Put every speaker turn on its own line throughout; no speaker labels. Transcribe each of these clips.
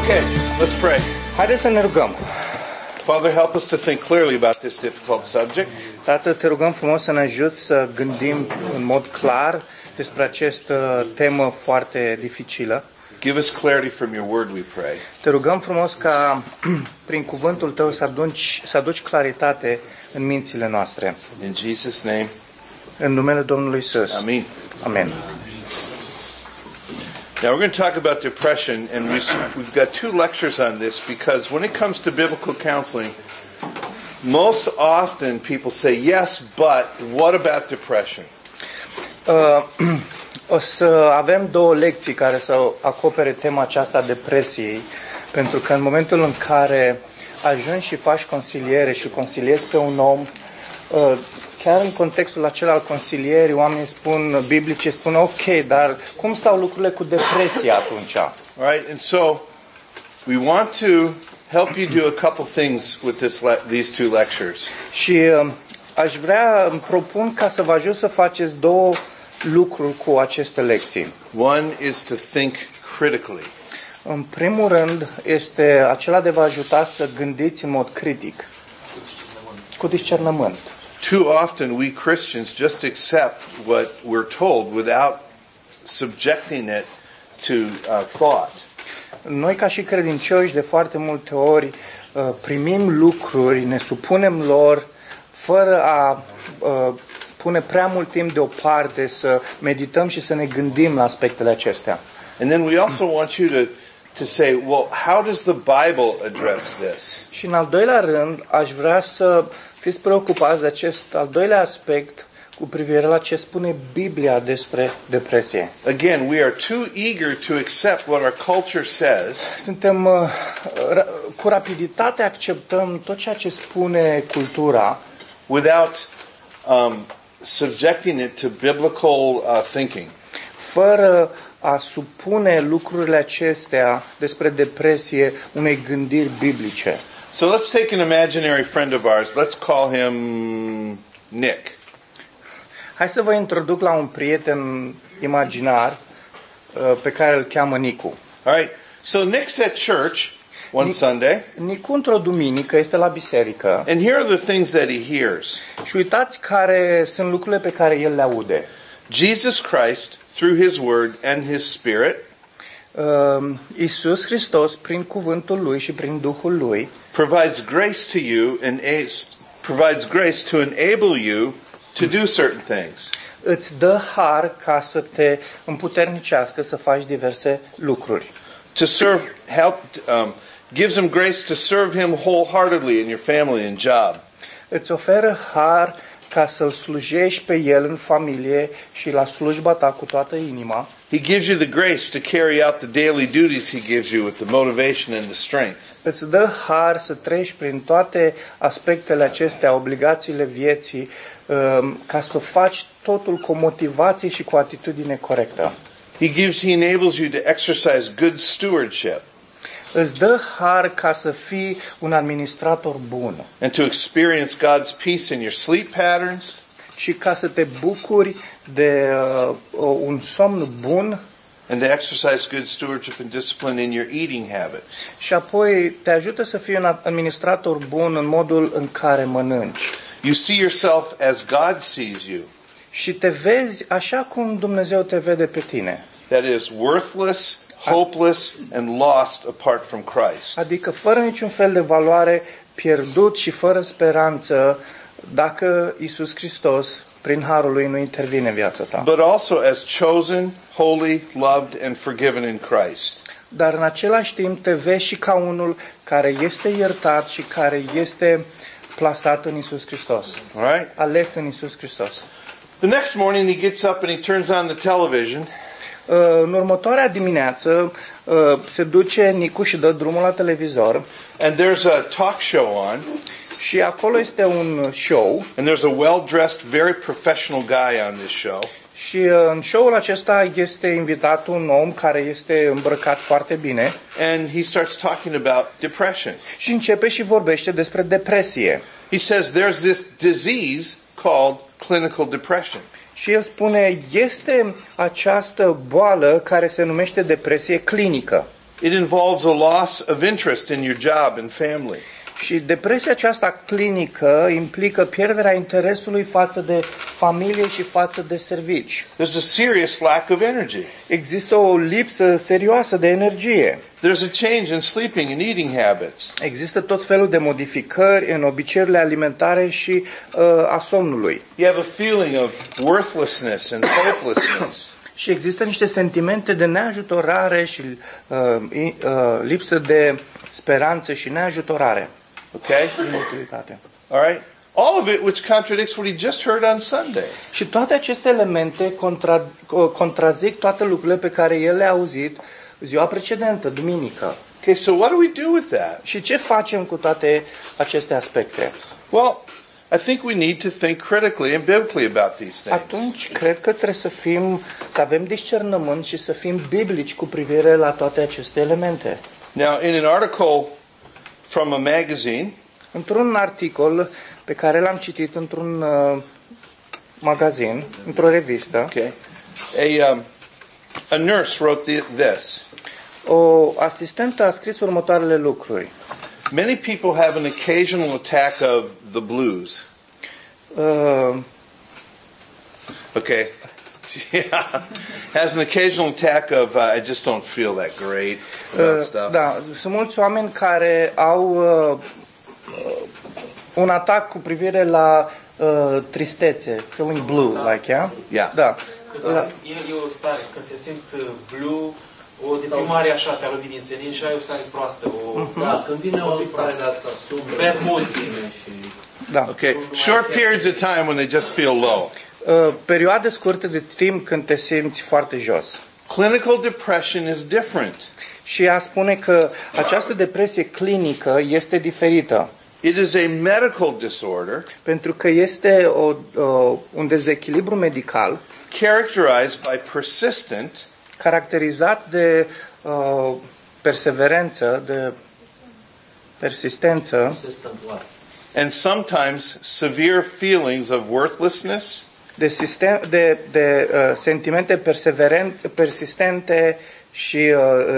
Okay, let's pray.
Haideți să ne rugăm.
Father, help us to think clearly about this difficult subject.
Tată, te rugăm frumos să ne ajuți să gândim în mod clar despre această temă foarte dificilă.
Give us clarity from your word, we pray.
Te rugăm frumos ca prin cuvântul tău să aduci claritate în mințile noastre.
In Jesus' name,
În numele Domnului Isus.
Amen.
Amen.
Now we're going to talk about depression, and we've got 2 lectures on this because when it comes to biblical counseling, most often people say, yes, but what about depression?
O să avem 2 lecții care să acopere tema aceasta a depresiei, pentru că în momentul în care ajungi și faci consiliere și consiliezi pe un om, chiar în contextul acela al consilierii, oamenii spun, biblice spun, ok, dar cum stau lucrurile cu depresia atunci?
Right? And so we want to help you do a couple things with these 2 lectures.
Și îmi propun ca să vă ajut să faceți 2 lucruri cu aceste lecții.
One is to think critically.
În primul rând este acela de vă ajuta să gândiți în mod critic, cu discernământ.
Too often we Christians just accept what we're told without subjecting it to thought.
Noi ca și credincioși de foarte multe ori primim lucruri, ne supunem lor fără a pune prea mult timp deoparte să medităm și să ne gândim la aspectele acestea.
And then we also want you to say, well, how does the Bible address this?
Și în al doilea rând, aș vrea să fiți preocupați de acest al doilea aspect cu privire la ce spune Biblia despre depresie.
Again, we are too eager to accept what our culture says.
Suntem cu rapiditate acceptăm tot ceea ce spune cultura
without subjecting it to biblical thinking.
Fără a supune lucrurile acestea despre depresie unei gândiri biblice.
So let's take an imaginary friend of ours. Let's call him Nick.
Hai să vă introduc la un prieten imaginar pe care îl cheamă Nicu.
All right. So Nick's at church one Sunday.
Nicu într-o duminică este la biserică.
And here are the things that he hears.
Și uitați care sunt lucrurile pe care el le aude.
Jesus Christ, through his word and his spirit,
Iisus Hristos, prin cuvântul lui și prin Duhul lui,
provides grace to you and provides grace to enable you to do certain things.
Îți dă har ca să te împuternicească să faci diverse lucruri.
To serve, gives him grace to serve him wholeheartedly in your family and job.
Îți oferă har ca să-l slujești pe el în familie și la slujba ta cu toată inima.
He gives you the grace to carry out the daily duties he gives you with the motivation and the strength.
Îți dă har să treci prin toate aspectele acestea, obligațiile vieții, ca să faci totul cu motivație și cu atitudine corectă.
He enables you to exercise good stewardship.
Îți dă har ca să fii un administrator bun.
And to experience God's peace in your sleep patterns.
Și ca să te bucuri de un somn bun.
And to exercise good stewardship and discipline in your eating habits.
Și apoi te ajută să fii un administrator bun în modul în care mănânci.
You see yourself as God sees you.
Și te vezi așa cum Dumnezeu te vede pe tine.
That is worthless, hopeless and lost apart from Christ.
Adică fără niciun fel de valoare, pierdut și fără speranță dacă Iisus Hristos prin harul lui nu intervine în viața ta.
But also as chosen, holy, loved and forgiven in Christ.
Dar în același timp te vezi și ca unul care este iertat și care este plasat în Iisus Hristos.
Right?
Ales în Iisus Hristos.
The next morning he gets up and he turns on the television.
În următoarea dimineață se duce Nicu și dă drumul la televizor.
And there's a talk show on.
Și acolo este un show.
And there's a well-dressed, very professional guy on this show.
Și în show-ul acesta este invitat un om care este îmbrăcat foarte bine.
And he starts talking about depression.
Și începe și vorbește despre depresie.
He says there's this disease called clinical depression.
Și el spune, este această boală care se numește depresie clinică.
It involves a loss of interest in your job and family.
Și depresia aceasta clinică implică pierderea interesului față de familie și față de servici.
There's a serious lack of energy.
Există o lipsă serioasă de energie.
There's a change in sleeping and eating habits.
Există tot felul de modificări în obiceiurile alimentare și a somnului.
You have a feeling of worthlessness and hopelessness.
Și există niște sentimente de neajutorare și lipsă de speranță și neajutorare.
Okay?
Inutilitate.
All right? All of it which contradicts what he just heard on Sunday.
Și toate aceste elemente contrazic toate lucrurile pe care el le-a auzit ziua precedentă, duminică.
Okay, so what do we do with that?
Și ce facem cu toate aceste aspecte?
Well, I think we need to think critically and biblically about these things.
Atunci, cred că trebuie să avem discernământ și să fim biblici cu privire la toate aceste elemente.
Now, in an article from a magazine,
Într-un articol pe care l-am citit într-un magazin, într-o revistă,
okay, a nurse wrote this.
o asistentă a scris următoarele lucruri.
Many people have an occasional attack of the blues. Okay. Yeah. Has an occasional attack of I just don't feel that great about stuff.
Da, sunt mulți oameni care au un atac cu privire la tristețe, feeling blue, like, yeah?
Yeah.
Da.
E o stare, când se simt blue, o deprimare așa, te-a lovit din senin și ai o stare proastă.
Da, când vine o stare de asta,
bad mood.
Da.
Okay. Short periods of time when they just feel low.
Perioade scurte de timp când te simți foarte jos.
Clinical depression is different.
Și ea spune că această depresie clinică este diferită.
It is a medical disorder
Pentru că este un dezechilibru medical
characterized by persistent
caracterizat de perseverență, de persistență
and sometimes severe feelings of worthlessness,
de sentimente persistente și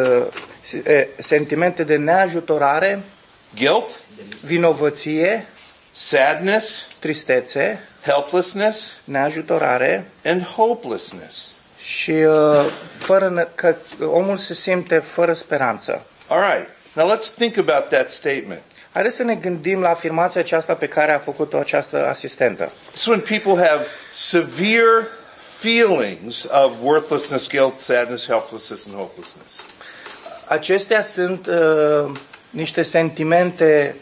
sentimente de neajutorare,
guilt,
vinovăție,
sadness,
tristețe,
helplessness,
neajutorare
and hopelessness.
și că omul se simte fără speranță.
All right. Now let's think about that statement.
Haideți să ne gândim la afirmația aceasta pe care a făcut-o această asistentă.
It's when people have severe feelings of worthlessness, guilt, sadness, helplessness, and hopelessness.
Acestea sunt niște sentimente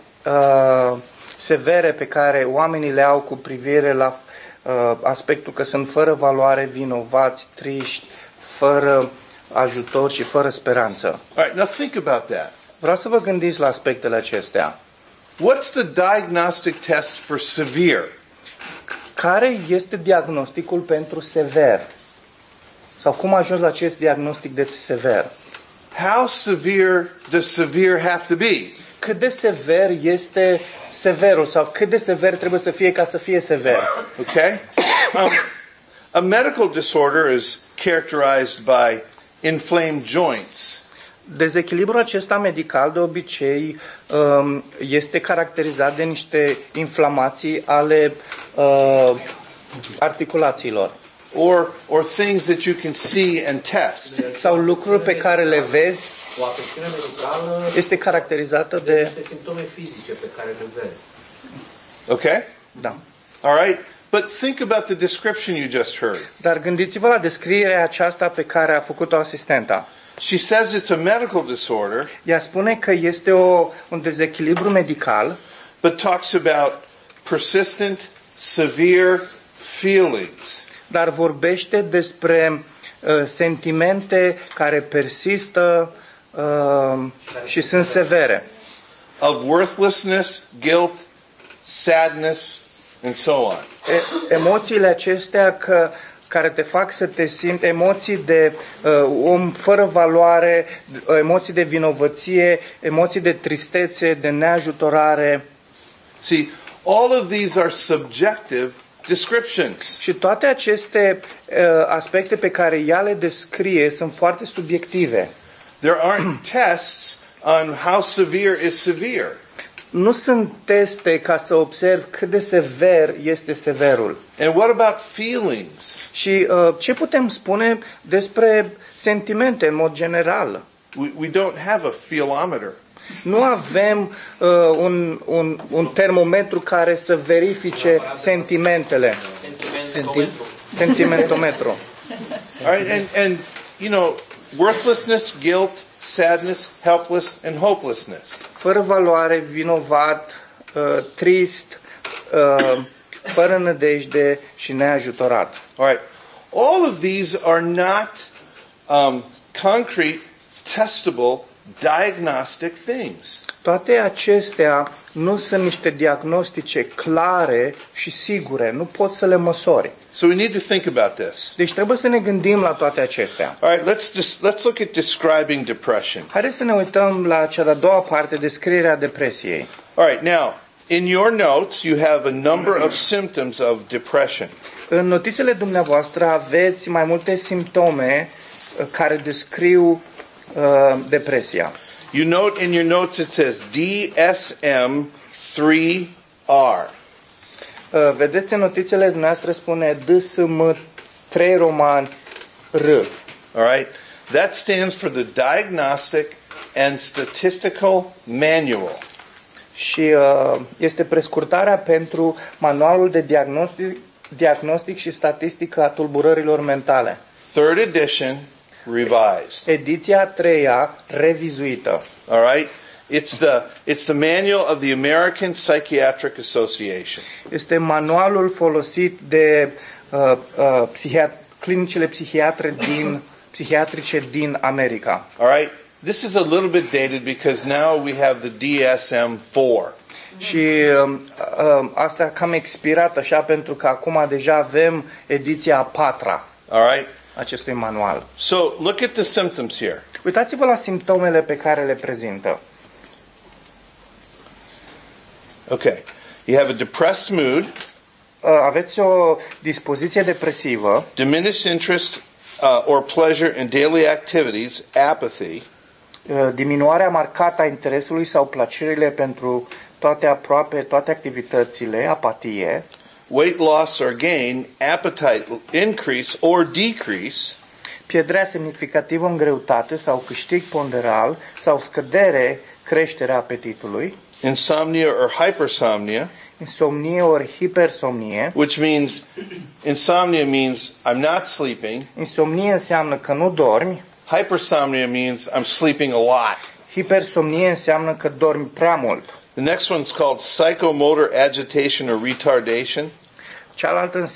severe pe care oamenii le au cu privire la aspectul că sunt fără valoare, vinovați, triști, fără ajutor și fără speranță.
All right, now think about that.
Vreau să vă gândiți la aspectele acestea.
What's the diagnostic test for severe?
Care este diagnosticul pentru sever? Sau cum ajungi la acest diagnostic de sever?
How severe does severe have to be?
Cât de sever este severul sau cât de sever trebuie să fie ca să fie sever?
Okay? A medical disorder is characterized by inflamed joints.
Dezechilibrul acesta medical de obicei este caracterizat de niște inflamații ale articulațiilor.
Or things that you can see and test.
Sau lucruri pe care le vezi.
O afecțiune medicală
Este caracterizată de
niște simptome fizice pe care le vezi.
Okay?
da.
All right? But think about the description you just heard.
Dar gândiți-vă la descrierea aceasta pe care a făcut-o asistenta.
She says it's a medical disorder,
Ea spune că este un dezechilibru medical,
but talks about persistent, severe feelings.
dar vorbește despre sentimente care persistă și sunt severe.
Of worthlessness, guilt, sadness, and so on.
Emoțiile acestea care te fac să te simți, emoții de om fără valoare, emoții de vinovăție, emoții de tristețe, de neajutorare.
See, all of these are subjective descriptions.
Și toate aceste aspecte pe care ea le descrie sunt foarte subiective.
There aren't tests on how severe is severe.
Nu sunt teste ca să observ cât de sever este severul.
And what about feelings?
Și ce putem spune despre sentimente în mod general?
We don't have a feelometer.
Nu avem un termometru care să verifice sentimentele. Sentimentometru.
All right, and you know, worthlessness, guilt, sadness, helpless, and hopelessness.
Fără valoare, vinovat, trist, fără nădejde și neajutorat.
All right, all of these are not concrete, testable, diagnostic things.
Toate acestea nu sunt niște diagnostice clare și sigure, nu poți să le măsori.
So we need to think about this.
Deci trebuie să ne gândim la toate acestea.
All right, let's look at describing depression.
Haideți să ne uităm la cea de-a doua parte, descrierea depresiei.
All right, now, in your notes you have a number of symptoms of depression.
În notițele dumneavoastră aveți mai multe simptome care descriu depresia.
You note in your notes it says DSM-3R.
Vedeți în notițele dumneavoastră spune DSM 3 roman R.
All right? That stands for the Diagnostic and Statistical Manual.
Și este prescurtarea pentru manualul de diagnostic și statistică a tulburărilor mentale.
Third edition, revised.
Ediția 3-a, revizuită.
All right? It's the manual of the American Psychiatric Association.
Este manualul folosit de clinicile psihiatrice din America.
All right? This is a little bit dated because now we have the DSM-4.
Și asta a cam expirat așa pentru că acum deja avem ediția a 4-a
All right?
acestui manual.
So, look at the symptoms here.
Uitați-vă la simptomele pe care le prezintă.
Okay. You have a depressed mood,
Aveți o dispoziție depresivă,
diminished interest or pleasure in daily activities, apathy,
diminuarea marcată a interesului sau plăcerile pentru aproape toate activitățile, apatie,
weight loss or gain, appetite increase or decrease,
pierderea semnificativă în greutate sau câștig ponderal sau scădere, creșterea apetitului,
insomnia or hypersomnia,
insomnie ori hipersomnie.
which means insomnia means I'm not sleeping.
Insomnie înseamnă că nu dormi,
Hypersomnia means I'm sleeping a lot.
hipersomnie înseamnă că dormi prea mult.
The next one's called psychomotor agitation or retardation.
Cealaltă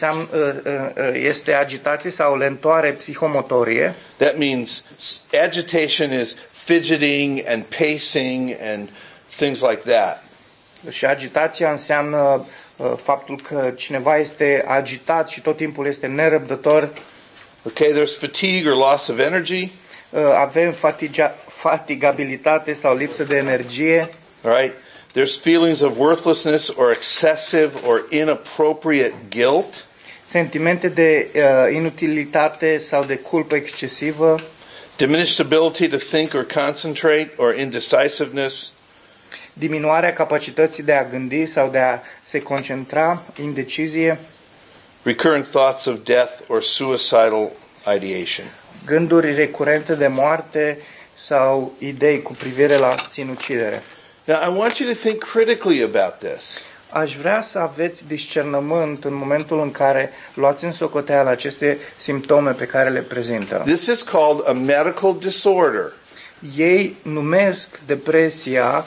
este agitație sau lentoare psihomotorie.
That means agitation is fidgeting and pacing and things like that.
Și agitația înseamnă faptul că cineva este agitat și tot timpul este nerăbdător.
Okay, there's fatigue or loss of energy.
Avem fatigabilitate sau lipsă de energie.
All right. There's feelings of worthlessness or excessive or inappropriate guilt.
Sentimente de inutilitate sau de culpă excesivă.
Diminished ability to think or concentrate or indecisiveness.
Diminuarea capacității de a gândi sau de a se concentra, indecizie.
Recurrent thoughts of death or suicidal ideation.
Gânduri recurente de moarte sau idei cu privire la sinucidere.
Now, I want you to think critically about this.
Aș vrea să aveți discernământ în momentul în care luați în socoteală aceste simptome pe care le prezintă.
This is called a medical disorder.
Ei numesc depresia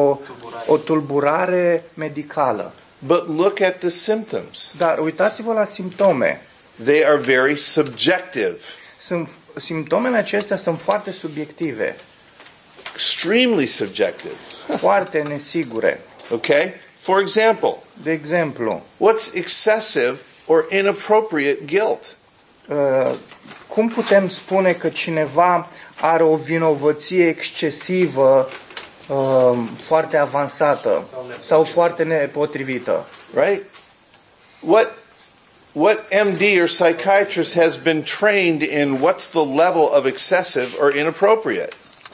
o tulburare medicală.
But look at the symptoms.
Dar uitați-vă la simptome.
They are very subjective.
Simptomele acestea sunt foarte subiective,
Extremely subjective.
foarte nesigure.
Okay? For example,
De exemplu,
what's excessive or inappropriate guilt?
cum putem spune că cineva are o vinovăție excesivă, foarte avansată sau foarte nepotrivită?
Right? What MD or psychiatrist has been trained in what's the level of excessive or inappropriate?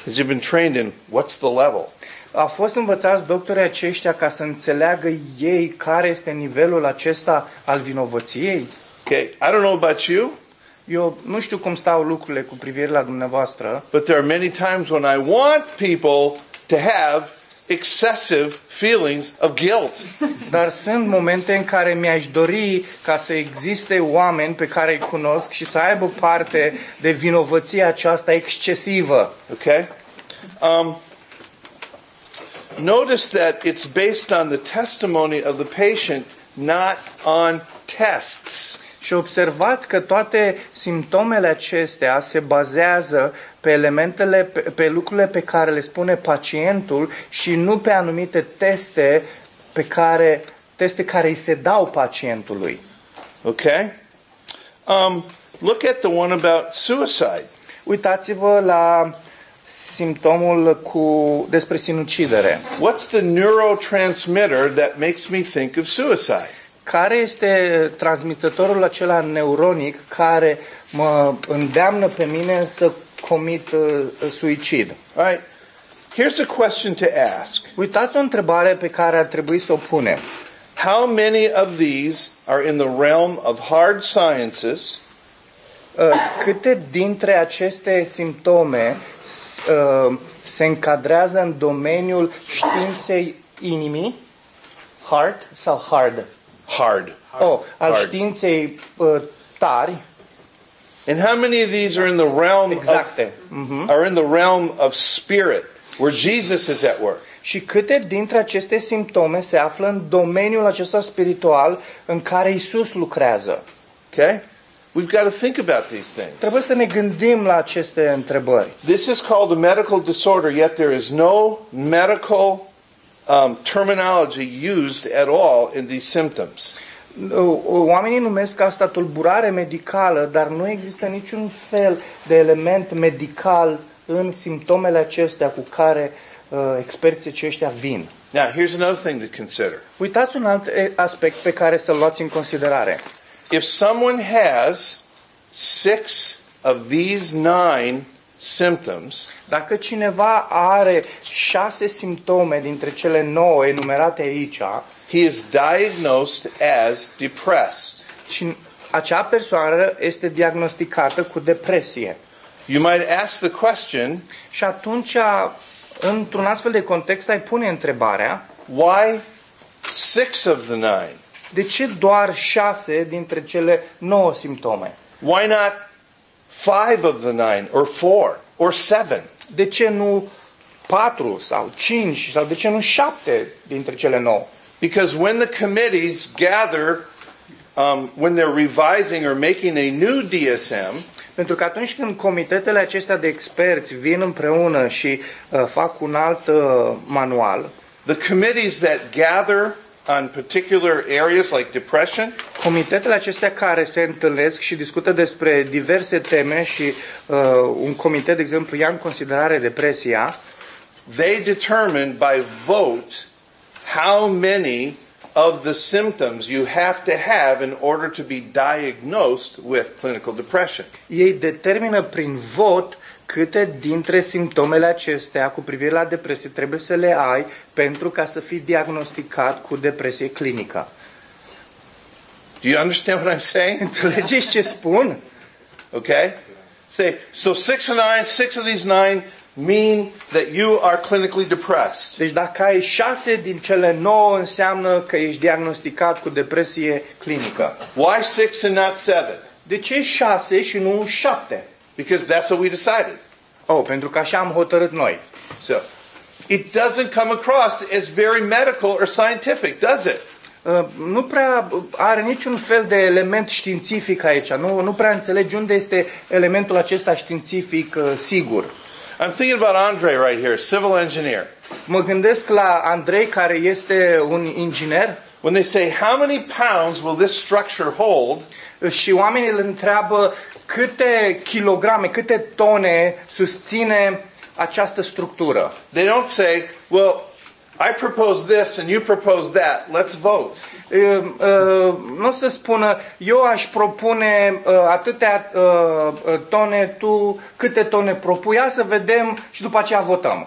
Has he been trained in what's the level?
Au fost învățați doctorii aceștia ca să înțeleagă ei care este nivelul acesta al vinovăției?
Okay, I don't know about you,
Eu nu știu cum stau lucrurile cu privire la dumneavoastră,
but there are many times when I want people to have excessive feelings of guilt.
dar sunt momente în care mi-aș dori ca să existe oameni pe care îi cunosc și să aibă parte de vinovăția aceasta excesivă.
Okay? Notice that it's based on the testimony of the patient, not on tests.
Și observați că toate simptomele acestea se bazează pe elementele, pe lucrurile pe care le spune pacientul și nu pe anumite teste care îi se dau pacientului.
Okay? Look at the one about suicide.
Uitați-vă la simptomul despre sinucidere.
What's the neurotransmitter that makes me think of suicide?
Care este transmițătorul acela neuronic care mă îndeamnă pe mine să comit suicid?
All right. Here's a question to ask.
Uitați o întrebare pe care ar trebui să o punem.
How many of these are in the realm of hard sciences
Câte dintre aceste simptome se încadrează în domeniul științei inimii? Heart sau hard?
hard?
Al
Hard.
științei tari,
And how many of these are in the realm
exacte.
are in the realm of spirit, where Jesus is at work?
Și câte dintre aceste simptome se află în domeniul acesta spiritual în care Isus lucrează?
Okay? We've got to think about these things.
Trebuie să ne gândim la aceste întrebări.
This is called a medical disorder, yet there is no medical terminology used at all in these symptoms.
Oamenii numesc asta tulburare medicală, dar nu există niciun fel de element medical în simptomele acestea cu care experții aceștia vin.
Now, here's another thing to consider.
Uitați un alt aspect pe care să-l luați în considerare.
If someone has 6 of these 9 symptoms,
Dacă cineva are 6 simptome dintre cele 9 enumerate aici,
he is diagnosed as depressed.
acea persoană este diagnosticată cu depresie.
You might ask the question,
Și atunci, într-un astfel de context, ai pune întrebarea,
why 6 of the 9?
de ce doar 6 dintre cele 9 simptome?
Why not 5 of the 9 or 4 or 7?
De ce nu 4 sau 5 sau de ce nu 7 dintre cele 9?
Because when the committees gather, when they're revising or making a new DSM,
Pentru că atunci când comitetele acestea de experți vin împreună și fac un alt manual,
the committees that gather on particular areas like depression,
comitetele acestea care se întâlnesc și discută despre diverse teme și un comitet, de exemplu, ia în considerare depresia,
they determine by vote how many of the symptoms you have to have in order to be diagnosed with clinical depression.
ei determină prin vot câte dintre simptomele acestea cu privire la depresie trebuie să le ai pentru ca să fii diagnosticat cu depresie clinică.
Do you understand what I'm saying?
Înțelegeți ce spun?
Okay? Say, so 6 of 9, 6 of these 9 mean that you are clinically depressed.
Deci dacă ai 6 din cele 9 înseamnă că ești diagnosticat cu depresie clinică.
Why 6 and not 7?
De ce 6 și nu 7?
Because that's what we decided.
Pentru că așa am hotărât noi.
So, it doesn't come across as very medical or scientific, does it?
Nu prea are niciun fel de element științific aici. Nu prea înțelegi unde este elementul acesta științific sigur.
I'm thinking about Andre right here, civil engineer.
Mă gândesc la Andrei, care este un inginer,
When they say, how many pounds will this structure hold?
și oamenii îl întreabă câte kilograme, câte tone susține această structură.
They don't say, well, I propose this and you propose that. Let's vote.
Nu o să spună, eu aș propune atâtea tone, tu câte tone propui, ia să vedem și după aceea votăm.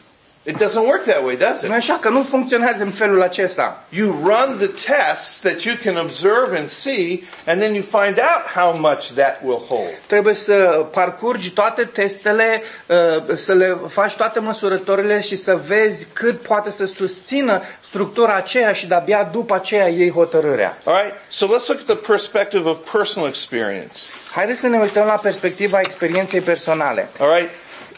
It doesn't work that way, does
Nu
it?
așa, că nu funcționează în felul acesta.
You run the tests that you can observe and see, and then you find out how much that will hold.
Trebuie să parcurgi toate testele, să le faci toate măsurătorile și să vezi cât poate să susțină structura aceea și de-abia după aceea iei hotărârea.
All right? So let's look at the perspective of personal experience.
Haideți să ne uităm la perspectiva experienței personale.
All right?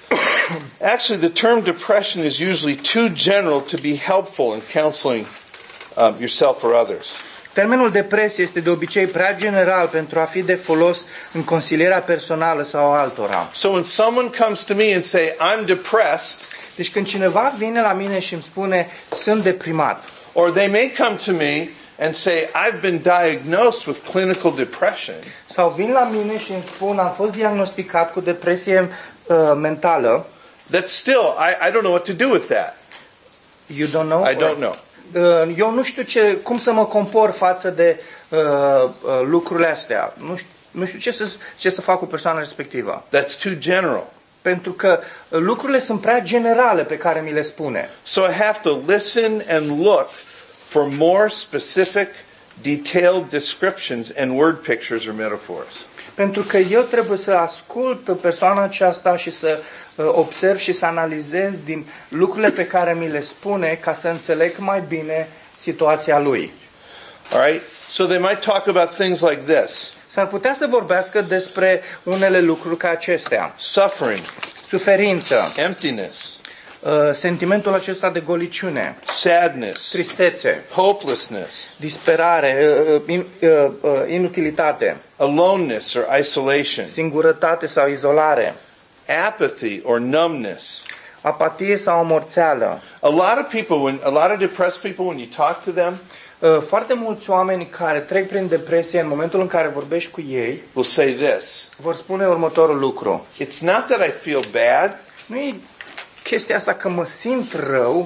Actually, the term depression is usually too general to be helpful in counseling yourself or others.
Termenul depresie este de obicei prea general pentru a fi de folos în consilierea personală sau altora.
So when someone comes to me and say, I'm depressed,
Deci când cineva vine la mine și îmi spune sunt deprimat,
or they may come to me and say, I've been diagnosed with clinical depression,
sau vin la mine și îmi spun am fost diagnosticat cu depresie mentală,
that's still, I don't know what to do with that.
you don't know?
I don't know.
Eu nu știu cum să mă compor față de lucrurile astea. Nu știu ce să fac cu persoana respectivă.
That's too general.
Pentru că lucrurile sunt prea generale pe care mi le spune.
So I have to listen and look for more specific, detailed descriptions and word pictures or metaphors.
Pentru că eu trebuie să ascult persoana aceasta și să observ și să analizez din lucrurile pe care mi le spune ca să înțeleg mai bine situația lui.
All right? So they might talk about things like this:
S-ar putea să vorbească despre unele lucruri ca acestea.
suffering,
Suferință,
emptiness,
sentimentul acesta de goliciune,
sadness,
tristețe,
hopelessness,
disperare, inutilitate,
aloneness or isolation,
singurătate sau izolare,
apathy or numbness.
apatie sau amorțeală.
A lot of depressed people, when you talk to them,
Foarte mulți oameni care trec prin depresie, în momentul în care vorbești cu ei,
will say this:
vor spune următorul lucru.
it's not that I feel bad,
Nu e chestia asta că mă simt rău,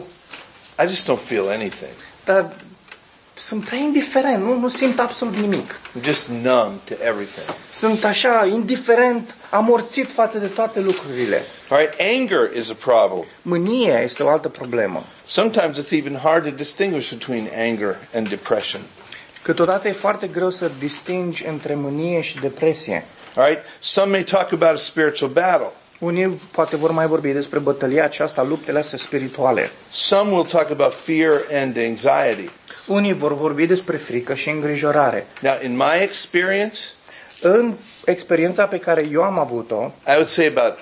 I just don't feel anything.
dar sunt prea indiferent, nu simt absolut nimic.
I'm just numb to everything.
Sunt așa, indiferent, amorțit față de toate lucrurile.
All right, anger is a problem.
Mânia este o altă problemă.
Sometimes it's even hard to distinguish between anger and depression.
Câteodată e foarte greu să distingi între mânie și depresie.
All right, some may talk about a spiritual battle.
Unii poate vor mai vorbi despre bătălia aceasta, luptele astea spirituale.
Some will talk about fear and anxiety.
Unii vor vorbi despre frică și îngrijorare.
Now, in my experience,
În experiența pe care eu am avut-o,
I would say about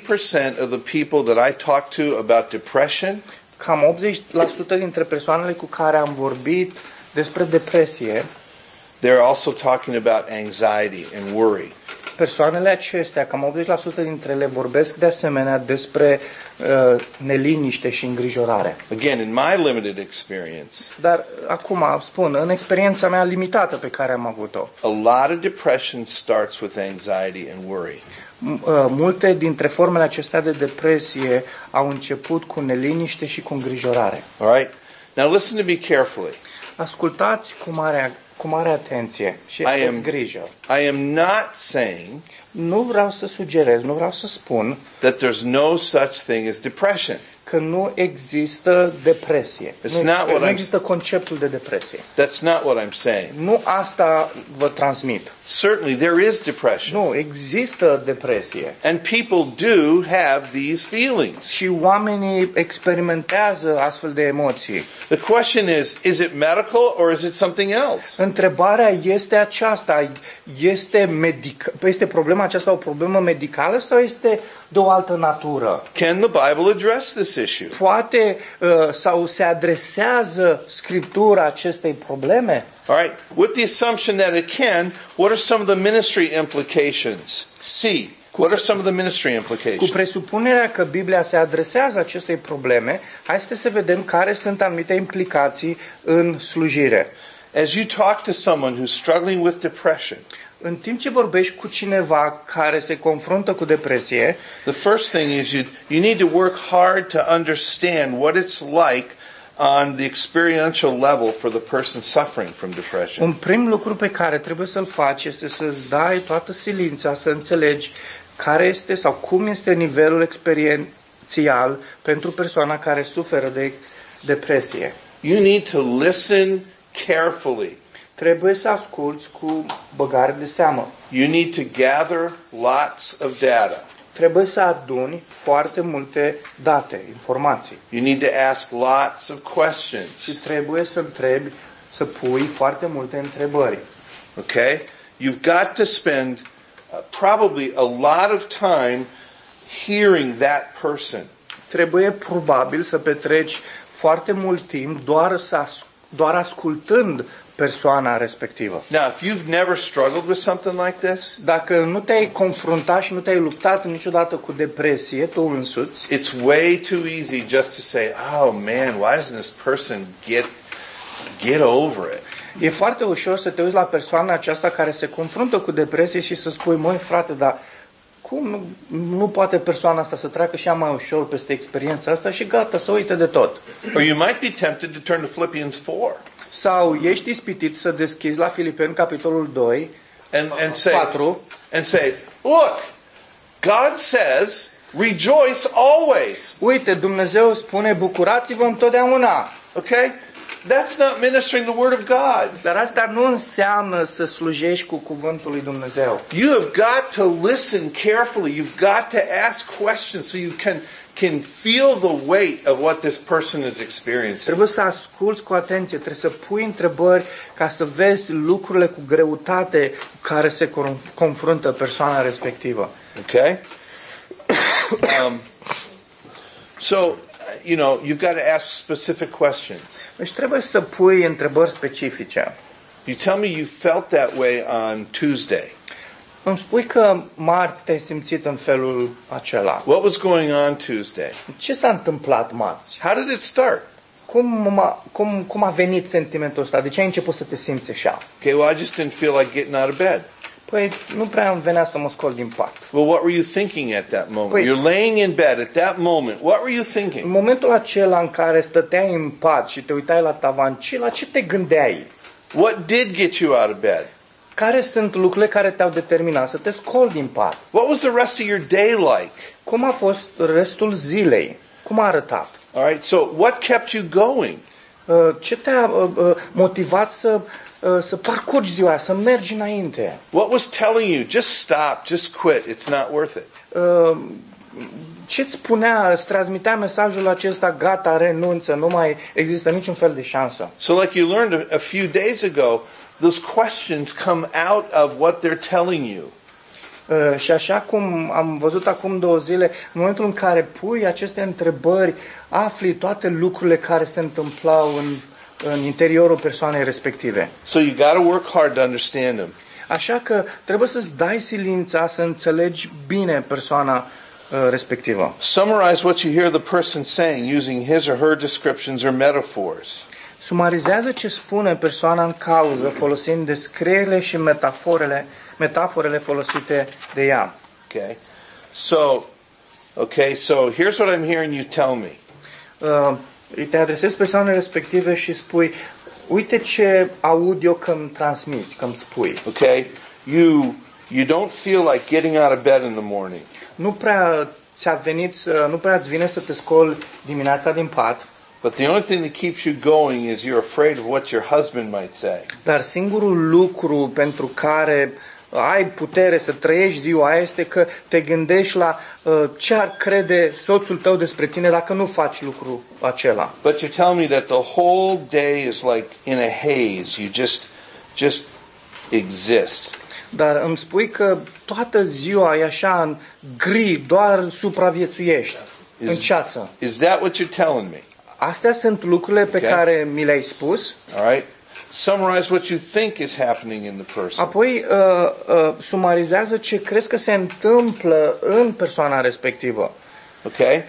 80% of the people that I talk to about depression
cam 80% dintre persoanele cu care am vorbit despre depresie,
they're also talking about anxiety and worry.
persoanele acestea, cam 80% dintre ele vorbesc de asemenea despre neliniște și îngrijorare.
Again, in my limited experience,
Dar acum spun, în experiența mea limitată pe care am avut-o,
a lot of depression starts with anxiety and worry.
multe dintre formele acestea de depresie au început cu neliniște și cu îngrijorare.
All right? Now listen to me carefully.
Ascultați cu mare atenție și aveți grijă.
I am not saying
Nu vreau să sugerez, nu vreau să spun
that there's no such thing as depression.
că nu există depresie. Nu există conceptul de depresie.
That's not what I'm saying.
Nu asta vă transmit.
Certainly there is depression.
Nu, există depresie.
And people do have these feelings.
Și oamenii experimentează astfel de emoții.
The question is it medical or is it something else?
Întrebarea este aceasta, este problema aceasta o problemă medicală sau este de o altă natură?
Can the Bible address this issue?
Poate sau se adresează Scriptura acestei probleme?
All right, with the assumption that it can, what are some of the ministry implications? C. What are some of the ministry
Cu
implications?
presupunerea că Biblia se adresează acestei probleme, hai să vedem care sunt anumite implicații în slujire.
As you talk to someone who's struggling with depression,
În timp ce vorbești cu cineva care se confruntă cu depresie,
the first thing is you need to work hard to understand what it's like on the experiential level for the person suffering from depression.
Un prim lucru pe care trebuie să-l faci este să-ți dai toată silința să înțelegi care este sau cum este nivelul experiențial pentru persoana care suferă de depresie.
You need to listen carefully.
Trebuie să asculți cu băgare de seamă.
You need to gather lots of data.
Trebuie să aduni foarte multe date, informații.
You need to ask lots of questions.
Și trebuie să întrebi, să pui foarte multe întrebări.
Okay? You've got to spend probably a lot of time hearing that person.
Trebuie probabil să petreci foarte mult timp doar ascultând persoana respectivă.
Now, if you've never struggled with something like this,
Dacă nu te-ai confruntat și nu te-ai luptat niciodată cu depresie, tu însuți,
it's way too easy just to say, "Oh man, why doesn't this person get over it?"
e foarte ușor să te uiți la persoana aceasta care se confruntă cu depresie și să spui, măi frate, dar cum nu poate persoana asta să treacă și ea mai ușor peste experiența asta și gata, să uite de tot.
Or you might be tempted to turn to Philippians 4
Sau ești ispitit să deschizi la Filipeni, capitolul 2,
and
4,
say, "Look, God says, rejoice always."
uite, Dumnezeu spune, bucurați-vă întotdeauna.
Okay? That's not ministering the word of God.
Dar asta nu înseamnă să slujești cu cuvântul lui Dumnezeu.
You have got to listen carefully. You've got to ask questions so you can feel the weight of what this person is experiencing.
Trebuie să asculți cu atenție, trebuie să pui întrebări ca să vezi lucrurile cu greutate cu care se confruntă persoana respectivă.
Okay? So, you've got to ask specific questions.
Deci trebuie să pui întrebări specifice.
You tell me you felt that way on Tuesday.
Îmi spui că marți te-ai simțit în felul acela.
What was going on Tuesday?
Ce s-a întâmplat marți?
How did it start?
Cum a venit sentimentul ăsta? De ce ai început să te simți așa?
Okay, well, I just didn't feel like getting out of bed.
Păi nu prea îmi venea să mă scol din pat.
Well, what were you thinking at that moment? You're laying in bed at that moment. What were you
În
thinking?
momentul acela în care stăteai în pat și te uitai la tavan, la ce te gândeai?
What did get you out of bed?
Care sunt lucrurile care te-au determinat să te scoli din pat?
What was the rest of your day like?
Cum a fost restul zilei? Cum a arătat?
All right, so what kept you going?
Ce te-a motivat să parcurgi ziua, să mergi înainte?
What was telling you, just stop, just quit, it's not worth it?
Ce-ți spunea, îți transmitea mesajul acesta, gata, renunță, nu mai există niciun fel de șansă?
So like you learned a few days ago, those questions come out of what they're telling you.
Și așa cum am văzut acum 2 zile, în momentul în care pui aceste întrebări, afli toate lucrurile care se întâmplau în interiorul persoanei respective.
So you got to work hard to understand them.
Așa că trebuie să-ți dai silința să înțelegi bine persoana respectivă.
Summarize what you hear the person saying using his or her descriptions or metaphors.
Sumarizează ce spune persoana în cauză folosind descrierile și metaforele folosite de ea.
Okay, so here's what I'm hearing you tell me.
Te adresezi persoanei respective și spui, uite ce aud eu că îmi transmiți, că îmi spui.
Okay? You don't feel like getting out of bed in the morning.
Nu prea îți vine să te scoli dimineața din pat.
But the only thing that keeps you going is you're afraid of what your husband might say.
Dar singurul lucru pentru care ai putere să trăiești ziua aia este că te gândești la ce ar crede soțul tău despre tine dacă nu faci lucrul acela.
But you're telling me that the whole day is like in a haze. You just exist.
Dar îmi spui că toată ziua e așa în gri, doar supraviețuiești în ceață.
Is that what you're telling me?
Astea sunt lucrurile pe care mi le-ai spus.
All right. Summarize what you think is happening in the person.
Apoi sumarizează ce crezi că se întâmplă în persoana respectivă.
Okay?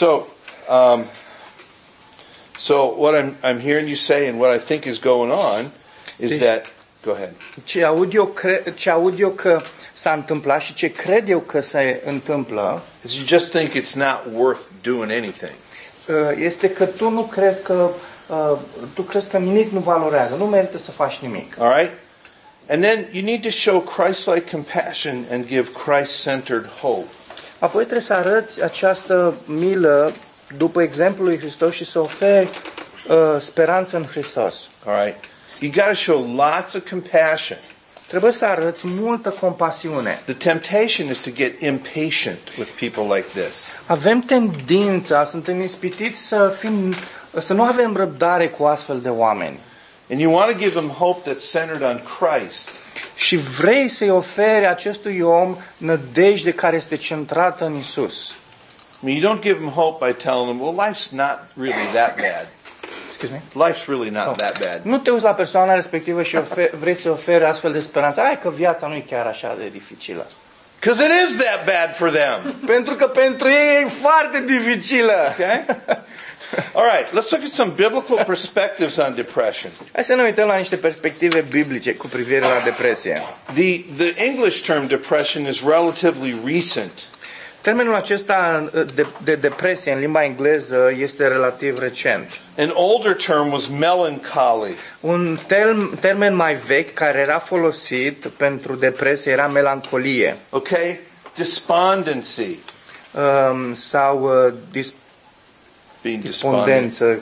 So what I'm hearing you say and what I think is going on is that go ahead.
Ce aud eu că s-a întâmplat și ce cred eu că se întâmplă
is you just think it's not worth doing anything.
Este că tu nu crezi că tu crezi că nimic nu valorează, nu merită să faci nimic.
All right? And then you need to show Christ-like compassion and give Christ-centered hope.
Apoi trebuie să arăți această milă după exemplul lui Hristos și să oferi speranță în Hristos.
All right? You got to show lots of compassion.
Trebuie să arăți multă compasiune.
The temptation is to get impatient with people like this.
Avem tendința, suntem ispitiți să nu avem răbdare cu astfel de oameni.
And you want to give them hope that's centered on Christ.
Și vrei să-i oferi acestui om nădejde care este centrată în Isus.
I mean, you don't give them hope by telling them, well, life's not really that bad.
Excuse me?
Life's really not that bad.
Nu te uiți la persoana respectivă și vrei să oferi astfel de speranță. Hai că viața nu e chiar așa de dificilă.
Because it is that bad for them.
Pentru că pentru ei e foarte dificilă.
Okay? All right, let's look at some biblical perspectives on depression.
Hai să ne uităm la niște perspective biblice cu privire la depresie.
The English term depression is relatively recent.
Termenul acesta de depresie în limba engleză este relativ recent.
An older term was melancholy.
Un termen mai vechi care era folosit pentru depresie era melancolie.
Okay? Despondency.
Sau
Being despondent.
dispondență.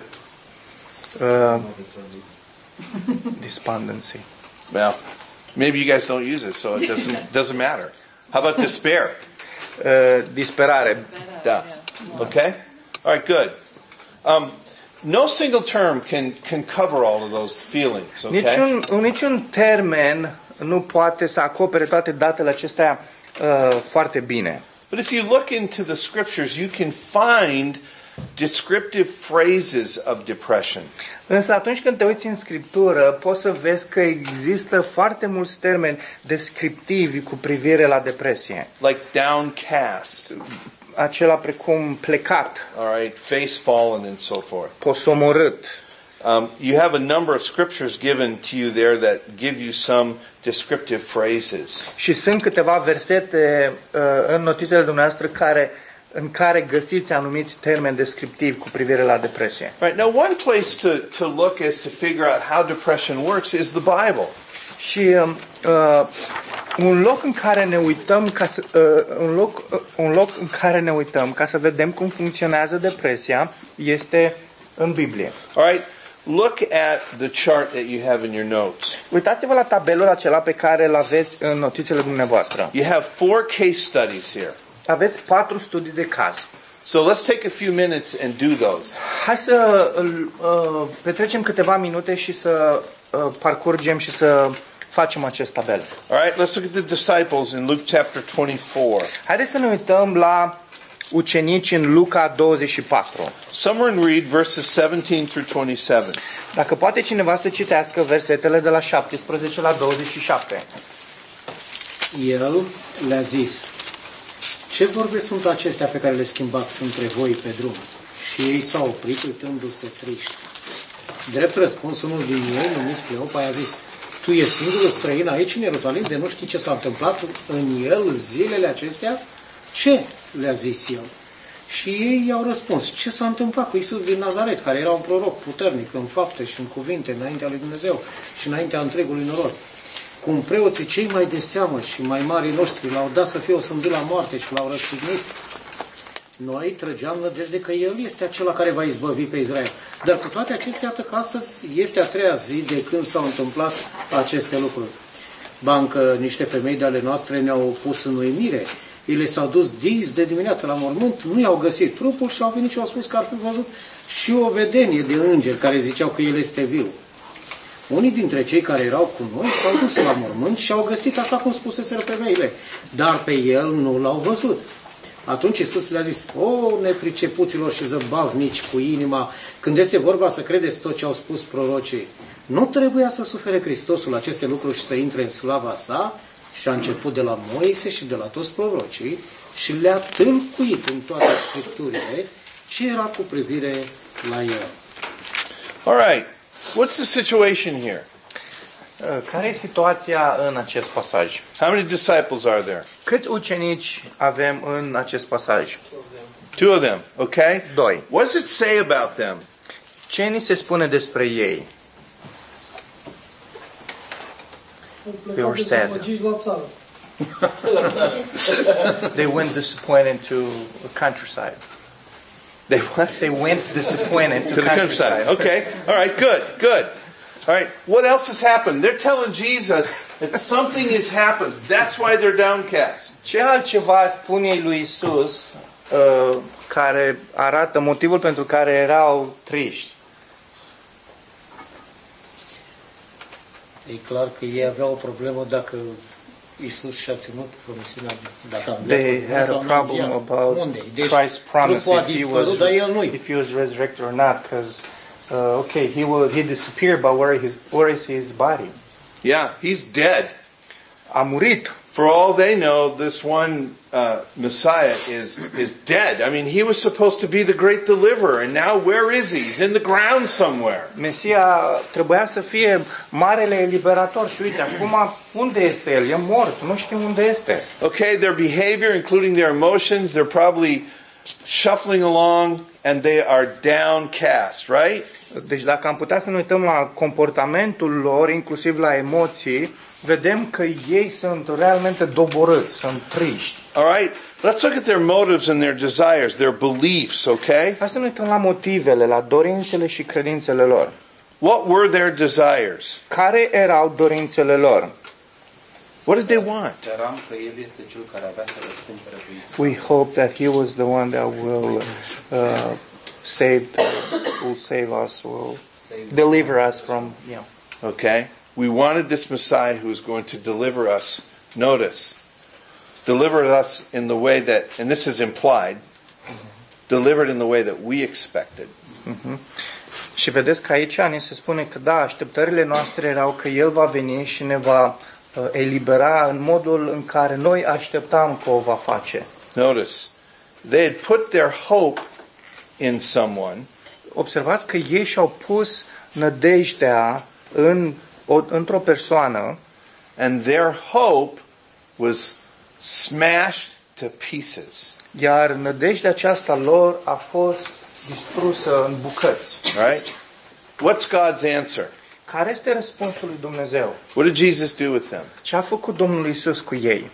Despondency.
Well, maybe you guys don't use it, so it doesn't matter. How about despair?
Disperare.
Yeah. Okay? All right, good. No single term can cover all of those feelings, okay?
Niciun termen nu poate să acopere toate datele acestea foarte bine.
But if you look into the scriptures, you can find descriptive phrases of depression.
Însă atunci când te uiți în Scriptură, poți să vezi că există foarte mulți termeni descriptivi cu privire la depresie.
Like downcast,
Acela precum plecat,
all right, face fallen and so forth.
posomorât.
You have a number of scriptures given to you there that give you some descriptive phrases.
Și sunt câteva versete în notițele dumneavoastră în care găsiți anumiți termeni descriptivi cu privire la depresie.
Right, now one place to look as to figure out how depression works is the Bible.
Și un loc în care ne uităm ca să vedem cum funcționează depresia este în Biblie.
All right, look at the chart that you have in your notes.
Uitați-vă la tabelul acela pe care îl aveți în notițele dumneavoastră.
You have 4 case studies here.
Aveți 4 studii de caz.
So let's take a few minutes and do those.
Hai să petrecem câteva minute și să parcurgem și să facem acest tabel.
All right, let's look at the disciples in Luke chapter 24.
Haideți să ne uităm la ucenici în Luca 24.
Someone read verses 17 through 27.
Dacă poate cineva să citească versetele de la 17 la 27.
El le-a zis: ce vorbe sunt acestea pe care le schimbați între voi pe drum? Și ei s-au oprit uitându-se triști. Drept răspuns, unul din ei, numit Cleopa, i-a zis: tu ești singurul străin aici în Ierusalim de nu știi ce s-a întâmplat în el zilele acestea? Ce? Le-a zis el. Și ei i-au răspuns: ce s-a întâmplat cu Iisus din Nazaret, care era un proroc puternic în fapte și în cuvinte înaintea lui Dumnezeu și înaintea întregului norod. Cum preoții cei mai de seamă și mai mari noștri l-au dat să fie osândit la moarte și l-au răstignit, noi trăgeam nădejde că El este acela care va izbăvi pe Israel. Dar cu toate acestea, iată că astăzi este a 3-a zi de când s-au întâmplat aceste lucruri. Ba încă niște femei de ale noastre ne-au pus în uimire. Ele s-au dus dis de dimineață la mormânt, nu i-au găsit trupul și au venit și au spus că ar fi văzut și o vedenie de îngeri care ziceau că El este viu. Unii dintre cei care erau cu noi s-au dus la mormânt și au găsit așa cum spuseseră femeile, dar pe El nu l-au văzut. Atunci Iisus le-a zis: o, nepricepuților și zăbavnici cu inima, când este vorba să credeți tot ce au spus prorocii, nu trebuia să sufere Hristosul aceste lucruri și să intre în slava sa? Și a început de la Moise și de la toți prorocii și le-a tâlcuit în toate Scripturile ce era cu privire la El.
All right. What's the situation here?
Care e situația în acest pasaj?
How many disciples are there?
Câți ucenici avem în acest pasaj?
2 of them, okay?
2.
What does it say about them?
Ce ni se spune despre ei? They were sad.
La țară.
They went disappointed to the countryside.
They what?
They went disappointed
To the countryside. Okay. All right. Good. All right. What else has happened? They're telling Jesus that something has happened. That's why they're downcast.
Ce altceva spune ei lui Isus care arată motivul pentru care erau triști?
E clar că ei aveau o problemă dacă Isus și-a ținut promisiunea, dacă
They had a problem about Christ's promise if he was resurrected or not, because he disappeared, but where is his body?
Yeah, he's dead.
A murit.
For all they know, this one Messiah is dead. I mean, he was supposed to be the great deliverer, and now where is he? He's in the ground somewhere.
Mesia trebuia să fie marele eliberator și uite, acum unde este el? E mort, nu știm unde este.
Okay, their behavior, including their emotions, they're probably shuffling along and they are downcast, right?
Deci dacă am putea să ne uităm la comportamentul lor, inclusiv la emoții, vedem că ei sunt realmente doborâți, sunt triști.
All right, let's look at their motives and their desires, their beliefs, okay?
Hai să ne uităm la motivele, la dorințele și credințele lor.
What were their desires?
Care erau dorințele lor?
What did they want?
Speram că El este Cel care avea să răscumpere pe Iisus.
We hope that he was the one that will save us, will deliver us from,
Okay? We wanted this Messiah who was going to deliver us. Notice, deliver us in the way that, and this is implied, delivered in the way that we expected.
Și vedeți că aici ni se spune că da, așteptările noastre erau că El va veni și ne va elibera în modul în care noi așteptam că o va face.
Notice, they had put their hope in someone.
Observați că ei și-au pus nădejdea într-o persoană,
And their hope was smashed to pieces.
iar nădejdea aceasta lor a fost distrusă în bucăți.
Right? What's God's answer?
Care este răspunsul lui Dumnezeu?
What did Jesus do with them?
Ce a făcut Domnul Iisus cu ei?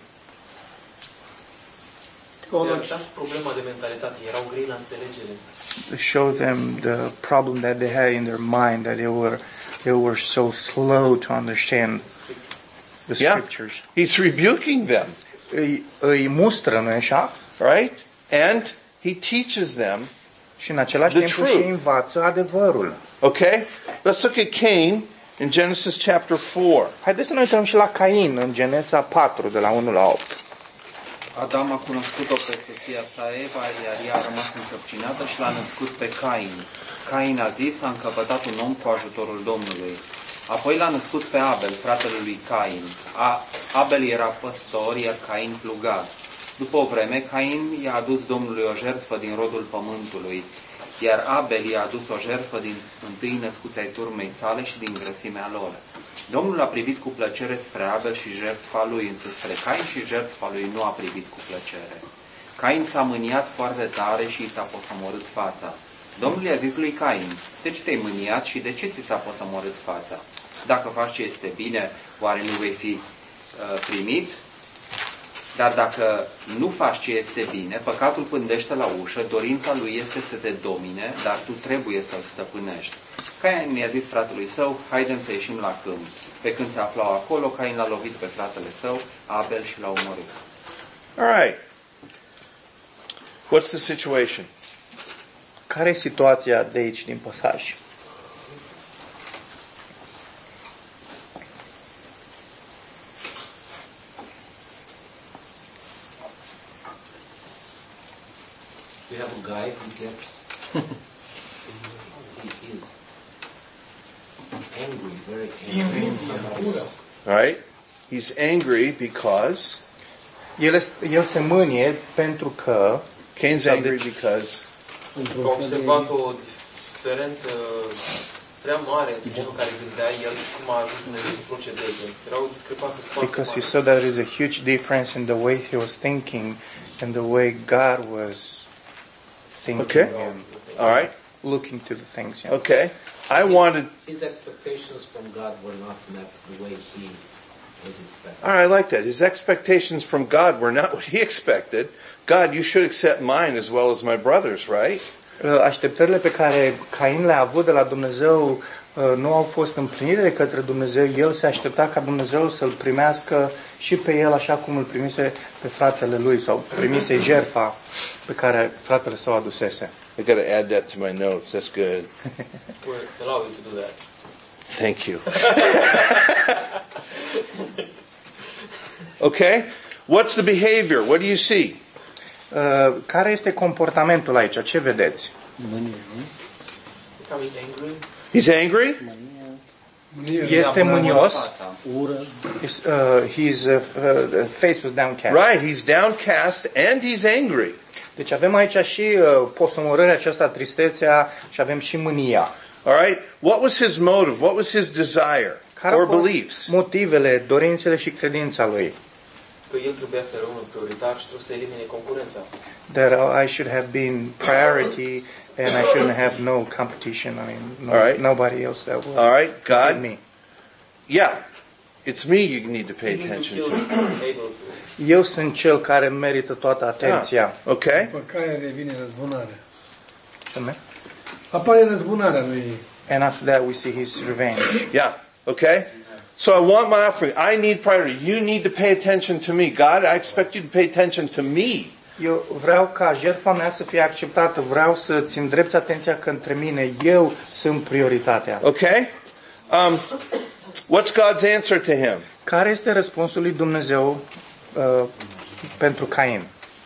Iar problema de mentalitate, erau grei la înțelegere.
Show them the problem that they had in their mind, that they were so slow to understand the scriptures.
He's rebuking them,
Îi mustră, nu-i așa?
right? And he teaches them.
Și în același
The
timp
truth.
și învață adevărul.
Okay? Let's look at Cain in Genesis chapter 4.
Haideți să ne uităm și la Cain în Genesa 4, de la 1 la 8.
Adam a cunoscut-o pe soția sa Eva, iar ea a rămas însărcinată și l-a născut pe Cain. Cain a zis, a încăpătat un om cu ajutorul Domnului. Apoi l-a născut pe Abel, fratele lui Cain. Abel era păstor, iar Cain pluga. După o vreme, Cain i-a adus Domnului o jertfă din rodul pământului, iar Abel i-a adus o jertfă din întâi născuți ai turmei sale și din grăsimea lor. Domnul a privit cu plăcere spre Abel și jertfa lui, însă spre Cain și jertfa lui nu a privit cu plăcere. Cain s-a mâniat foarte tare și i s-a posomorât fața. Domnul i-a zis lui Cain, de ce te-ai mâniat și de ce ți s-a posomorât fața? Dacă faci ce este bine, oare nu vei fi primit? Dar dacă nu faci ce este bine, păcatul pândește la ușă, dorința lui este să te domine, dar tu trebuie să-l stăpânești. Cain i-a zis fratelui său, haidem să ieșim la câmp. Pe când se aflau acolo, Cain l-a lovit pe fratele său, Abel, și l-a omorât.
All right. What's the situation?
Care e situația de aici din pasaj?
We have a guy who gets he is angry, very angry.
All right? He's angry because
El se mânie pentru că
Cain's angry because
Am observat o diferență prea mare între genul care gândea el și cum a ajuns Dumnezeu să procedeze. Era o discrepanță foarte
because he
mare.
saw that there is a huge difference in the way he was thinking and the way God was thinking.
Okay. All right.
looking to the things. Yeah.
Okay. I wanted.
His expectations from God were not met the way he was expected.
All right, I like that. His expectations from God were not what he expected. God, you should accept mine as well as my brothers, right?
Așteptările pe care Cain le-a avut de la Dumnezeu nu au fost împlinite de către Dumnezeu. El se aștepta ca Dumnezeu să-l primească și pe el așa cum îl primise pe fratele lui sau primise jertfa pe care fratele său adusese.
I got to add that to my notes. That's good.
We're allowed you to do that.
Thank you. Okay. What's the behavior? What do you see?
Care este comportamentul aici? Ce vedeți?
Becoming angry.
He's angry?
Este mânios.
Fața.
Ură.
His face was downcast.
Right, he's downcast and he's angry.
Deci avem aici și posomorârea aceasta, tristețea, și avem și mânia.
All right? What was his motive? What was his desire
Care
or
au fost
beliefs?
motivele, dorințele și credința lui?
Că el trebuia să rămână prioritar și trebuie să elimine concurența.
That I should have been priority and I shouldn't have no competition. I mean,
All right.
nobody else that will
All right,
beat
God.
me.
Yeah. It's me you need to pay
You need to
attention
kill
to.
able to.
Eu sunt cel care merită toată atenția.
Okay?
După care revine răzbunarea.
Amen.
Apare răzbunarea lui.
And after that we see his revenge.
Yeah. Okay? So I want my offering. I need priority. You need to pay attention to me. God, I expect you to pay attention to me.
Eu vreau ca jertfa mea să fie acceptată, vreau să-ți îndrepți atenția către mine, eu sunt prioritatea.
Okay? What's God's answer to him?
Care este răspunsul lui Dumnezeu pentru Cain?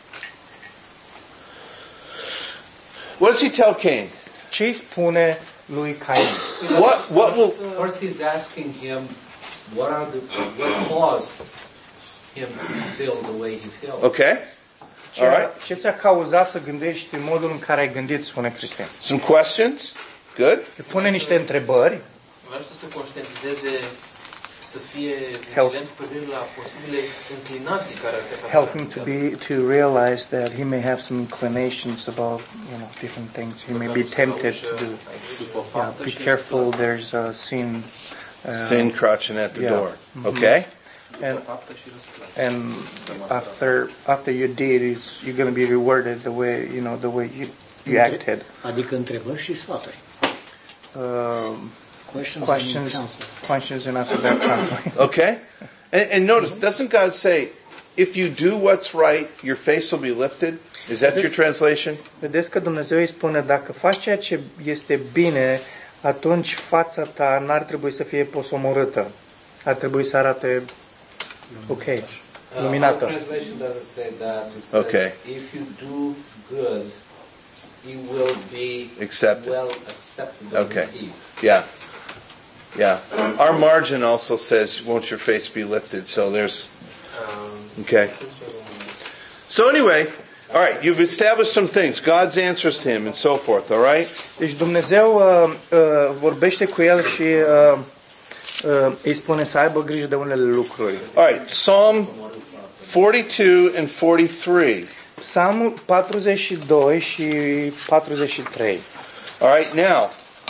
What does he tell Cain?
Ce îi spune lui Cain?
What will
First he's asking him what caused him to feel the way he felt.
Okay? All right.
Ce ți-a cauzat să gândești în modul în care ai gândit, spune Cristian?
Some questions? Good.
Îi pune niște întrebări,
Vreau să conștientizeze, să fie vigilent cu privire la posibile inclinații care ar putea să
help
apară.
him to realize that he may have some inclinations about different things. He may be tempted to do. Be careful. There's a sin.
Sin crouching at the door. Okay?
And after you did, you're going to be rewarded the way you acted.
Adică întrebări și sfaturi.
Questions and after that counsel.
Okay? And notice, doesn't God say, if you do what's right, your face will be lifted? Is that your translation?
Vedeți că Dumnezeu îi spune, dacă faci ceea ce este bine, atunci fața ta n-ar trebui să fie posomorâtă. Ar trebui să arate ok, luminată.
Our translation doesn't say that. It says,
Okay.
if you do good, you will be
Accepted.
well accepted and
Okay.
received.
Yeah. Yeah. Our margin also says, won't your face be lifted? So there's, okay. So anyway, all right, you've established some things. God's answers to him and so forth, all right?
Deci Dumnezeu vorbește cu el și îi spune să aibă grijă de unele lucruri.
All right, Psalm 42 and 43.
Psalmul 42 și 43.
All right, now,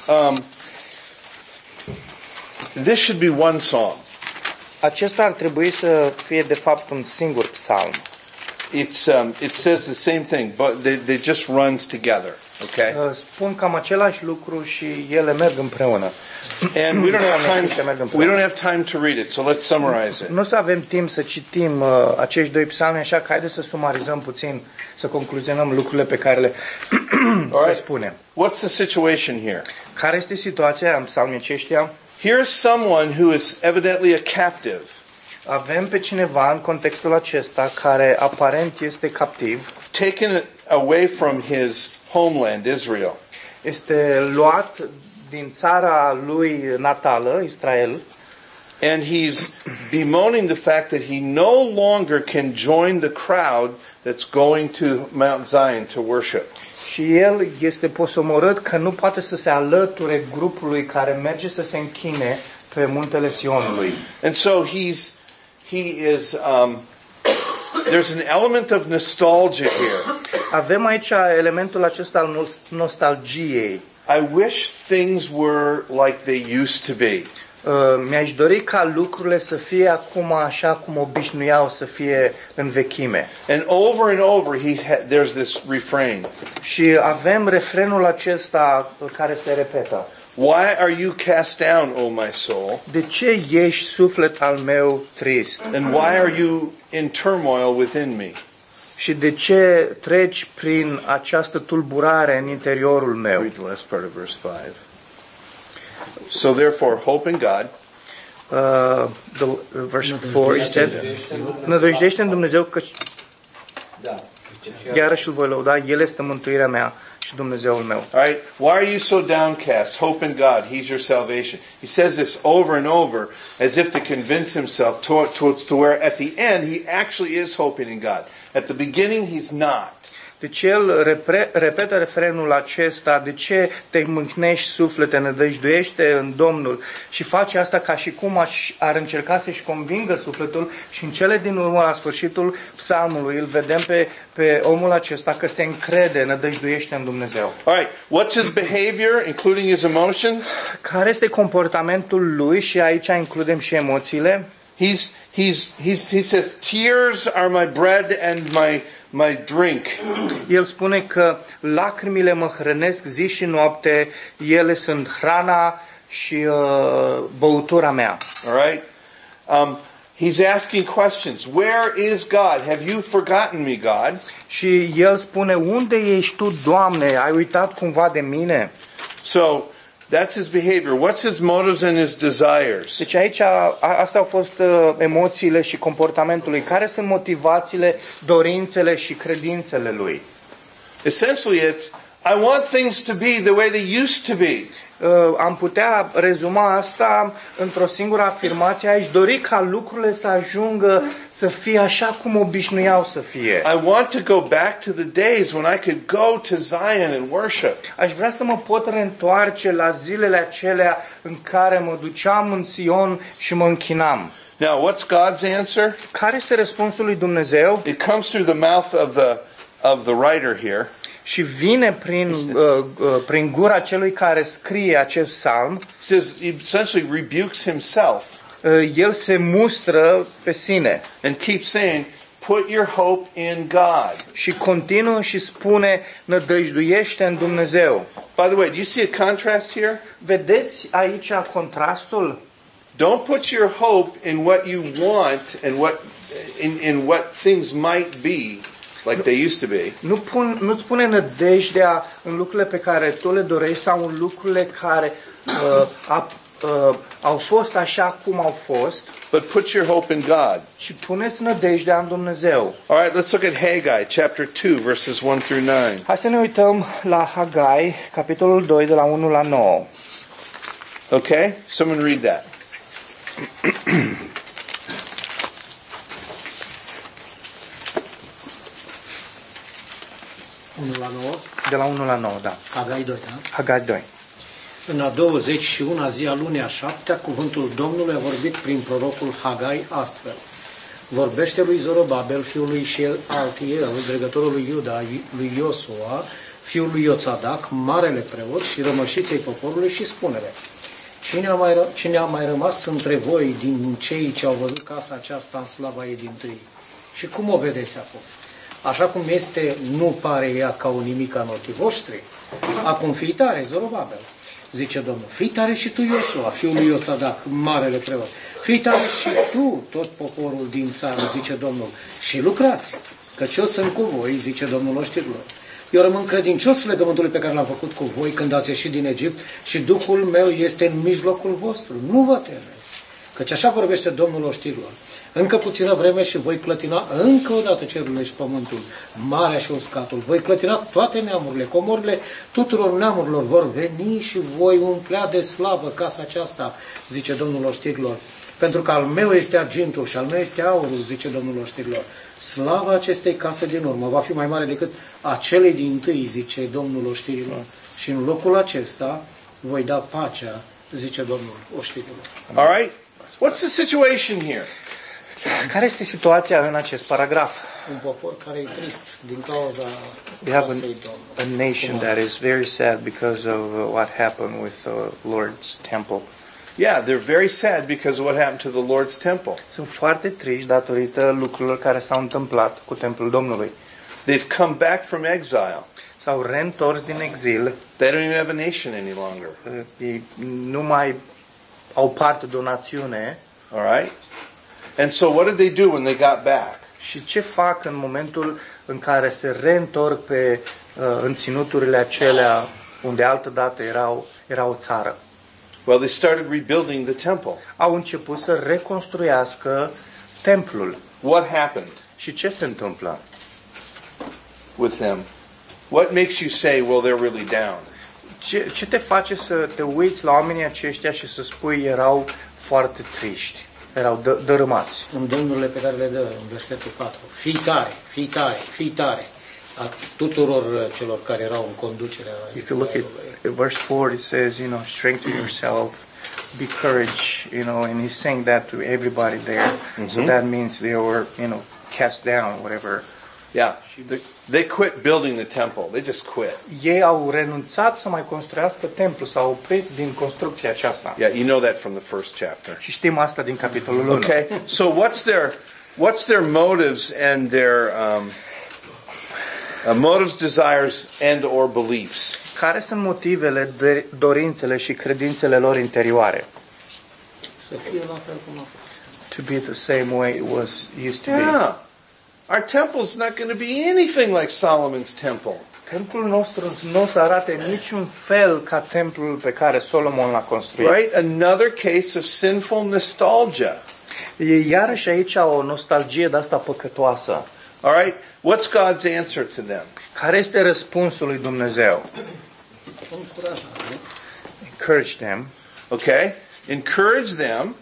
this should be one psalm.
Acesta ar trebui să fie de fapt un singur psalm.
It says the same thing, but they just runs together. Okay,
Spun cam același lucru și ele merg împreună.
and we don't have time to read it, so let's summarize it.
Nu o să avem timp să citim acești doi psalmi, așa că haideți să sumarizăm puțin, să concluzionăm lucrurile pe care le spunem.
What's the situation here?
Care este situația în psalmii aceștia?
Here's someone who is evidently a captive.
Avem pe cineva în contextul acesta care aparent este captiv,
Taken away from his homeland, Israel.
este luat din țara lui natală, Israel,
And he's bemoaning the fact that he no longer can join the crowd that's going to Mount Zion to worship.
și el este posomorât că nu poate să se alăture grupului care merge să se închine pe muntele Sionului.
And so there's an element of nostalgia here.
Avem aici elementul acesta al nostalgiei.
I wish things were like they used to be.
Mi-aș dori ca lucrurile să fie acum așa cum obișnuiau să fie în vechime.
And over, there's this refrain.
Și avem refrenul acesta care se repetă.
Why are you cast down, O my soul?
De ce ești, suflet al meu, trist?
And why are you in turmoil within me?
Și de ce treci prin această tulburare în interiorul meu?
Read the last part of verse 5. So therefore, hope in God.
Verse 4 nădăjdește în Dumnezeu că iarăși îl voi lăuda, El este mântuirea mea și Dumnezeul meu.
All right, why are you so downcast? Hope in God, He's your salvation. He says this over and over as if to convince himself to where at the end he actually is hoping in God. At the beginning he's not.
Deci el repetă refrenul acesta, de ce te mâhnești suflete, nădăjduiește în Domnul, și face asta ca și cum ar încerca să-și convingă sufletul, și în cele din urmă, la sfârșitul psalmului, îl vedem pe omul acesta că se încrede, nădăjduiește în Dumnezeu.
All right, what's his behavior, including his emotions?
Care este comportamentul lui, și aici includem și emoțiile?
He says, tears are my bread and my drink.
El spune că lacrimile mă hrănesc zi și noapte, ele sunt hrana și băutura mea.
All right? He's asking questions. Where is God? Have you forgotten me, God?
Și el spune, unde ești tu, Doamne? Ai uitat cumva de mine?
So, that's his behavior. What's his motives and his desires?
Deci aici, astea au fost emoțiile și comportamentul lui. Care sunt motivațiile, dorințele și credințele lui?
Essentially, it's, I want things to be the way they used to be.
Am putea rezuma asta într-o singură afirmație. Aș dori ca lucrurile să ajungă să fie așa cum obișnuiau să fie.
I want to go back to the days when I could go to Zion and worship.
Aș vrea să mă pot reîntoarce la zilele acelea în care mă duceam în Sion și mă închinam.
Now, what's God's answer?
Care este răspunsul lui Dumnezeu?
It comes through the mouth of the writer here.
Și vine prin gura celui care scrie acest psalm.
He essentially rebukes himself.
El se mustră pe sine.
And keeps saying, put your hope in God.
Și continuă și spune, nădăjduiește în Dumnezeu.
By the way, do you see a contrast here?
Vedeți aici contrastul?
Don't put your hope in what you want and in what things might be. Like they used to be.
Nu-ți pune nădejdea în lucrurile pe care tu le dorești sau în lucrurile care au fost așa cum au fost.
But put your hope in God.
Și puneți nădejdea în Dumnezeu.
All right, let's look at Haggai, chapter 2, verses 1 through 9.
Hai să ne uităm la Hagai, capitolul 2, de la 1 la 9.
Okay? Someone read that.
De la 1 la 9, da.
Hagai 2, da?
Hagai 2.
În a 21-a zi a lunii a 7-a, cuvântul Domnului a vorbit prin prorocul Hagai astfel. Vorbește lui Zorobabel, fiul lui Shealtiel, dregătorul lui Iuda, lui Iosua, fiul lui Ioțadac, marele preot și rămășiței poporului, și spune-le: Cine a mai rămas între voi din cei ce au văzut casa aceasta în slava ei dintâi? Și cum o vedeți acum? Așa cum este, nu pare ea ca o nimic în ochii voștri? Acum fii tare, Zorobabel, zice Domnul. Fii tare și tu, Iosua, fiul lui Ioțadac, marele preot. Fii tare și tu, tot poporul din țară, zice Domnul. Și lucrați, căci eu sunt cu voi, zice Domnul oștirilor. Eu rămân credincios legământului pe care l-am făcut cu voi când ați ieșit din Egipt și Duhul meu este în mijlocul vostru. Nu vă temeți, căci așa vorbește Domnul oștirilor. Încă puțină vreme și voi clătina încă o dată cerurile și pământul, marea și uscatul. Voi clătina toate neamurile, comorile tuturor neamurilor vor veni și voi umplea de slavă casa aceasta, zice Domnul oștirilor. Pentru că al meu este argintul și al meu este aurul, zice Domnul oștirilor. Slava acestei case din urmă va fi mai mare decât acelei dintâi, zice Domnul oștirilor. Și în locul acesta voi da pacea, zice Domnul oștirilor.
All right? What's the situation here?
Care este situația în acest paragraf?
un popor care e trist din cauza
We have
casei Domnului.
a nation that is very sad because of what happened with the Lord's temple.
Yeah, they're very sad because of what happened to the Lord's temple.
Sunt foarte triști datorită lucrurilor care s-au întâmplat cu templul Domnului.
They've come back from exile.
S-au reîntors din exil.
They don't even have a nation any longer.
Ei nu mai au parte de o națiune.
All right? And so what did they do when they got back?
Și ce fac în momentul în care se reîntorc pe în ținuturile acelea unde altădată era o țară?
Well, they started rebuilding the temple.
Au început să reconstruiască templul.
What happened
Și ce se întâmplă?
with them? What makes you say, well, they're really down?
Ce te face să te uiți la oamenii aceștia și să spui erau foarte triști, erau dărâmați?
Îndemnurile pe care le dă în versetul 4. Fii tare, fii tare, fii tare. A tuturor celor care erau în conducerea
If you look at verse 4, it says, strengthen yourself, be courage, and he's saying that to everybody there. So that means they were, cast down, whatever.
Yeah. They quit building the temple. They just quit.
Ei au renunțat să mai construiască templul, s-au oprit din construcția aceasta.
Yeah, you know that from the first chapter.
Și știm asta din capitolul 1.
Okay. So what's their motives and their motives, desires, and or beliefs?
Care sunt motivele, dorințele și credințele lor interioare?
să fie la fel cum a fost.
To be the same way it used to be.
Yeah. Our temple's not going to be anything like Solomon's temple.
Templul nostru nu o să arate niciun fel ca templul pe care Solomon l-a construit.
Right? Another case of sinful nostalgia.
E iarăși aici o nostalgie de asta păcătoasă.
All right? What's God's answer to them?
Care este răspunsul lui Dumnezeu?
Încurajare.
Encourage them.
Okay? Encourage them.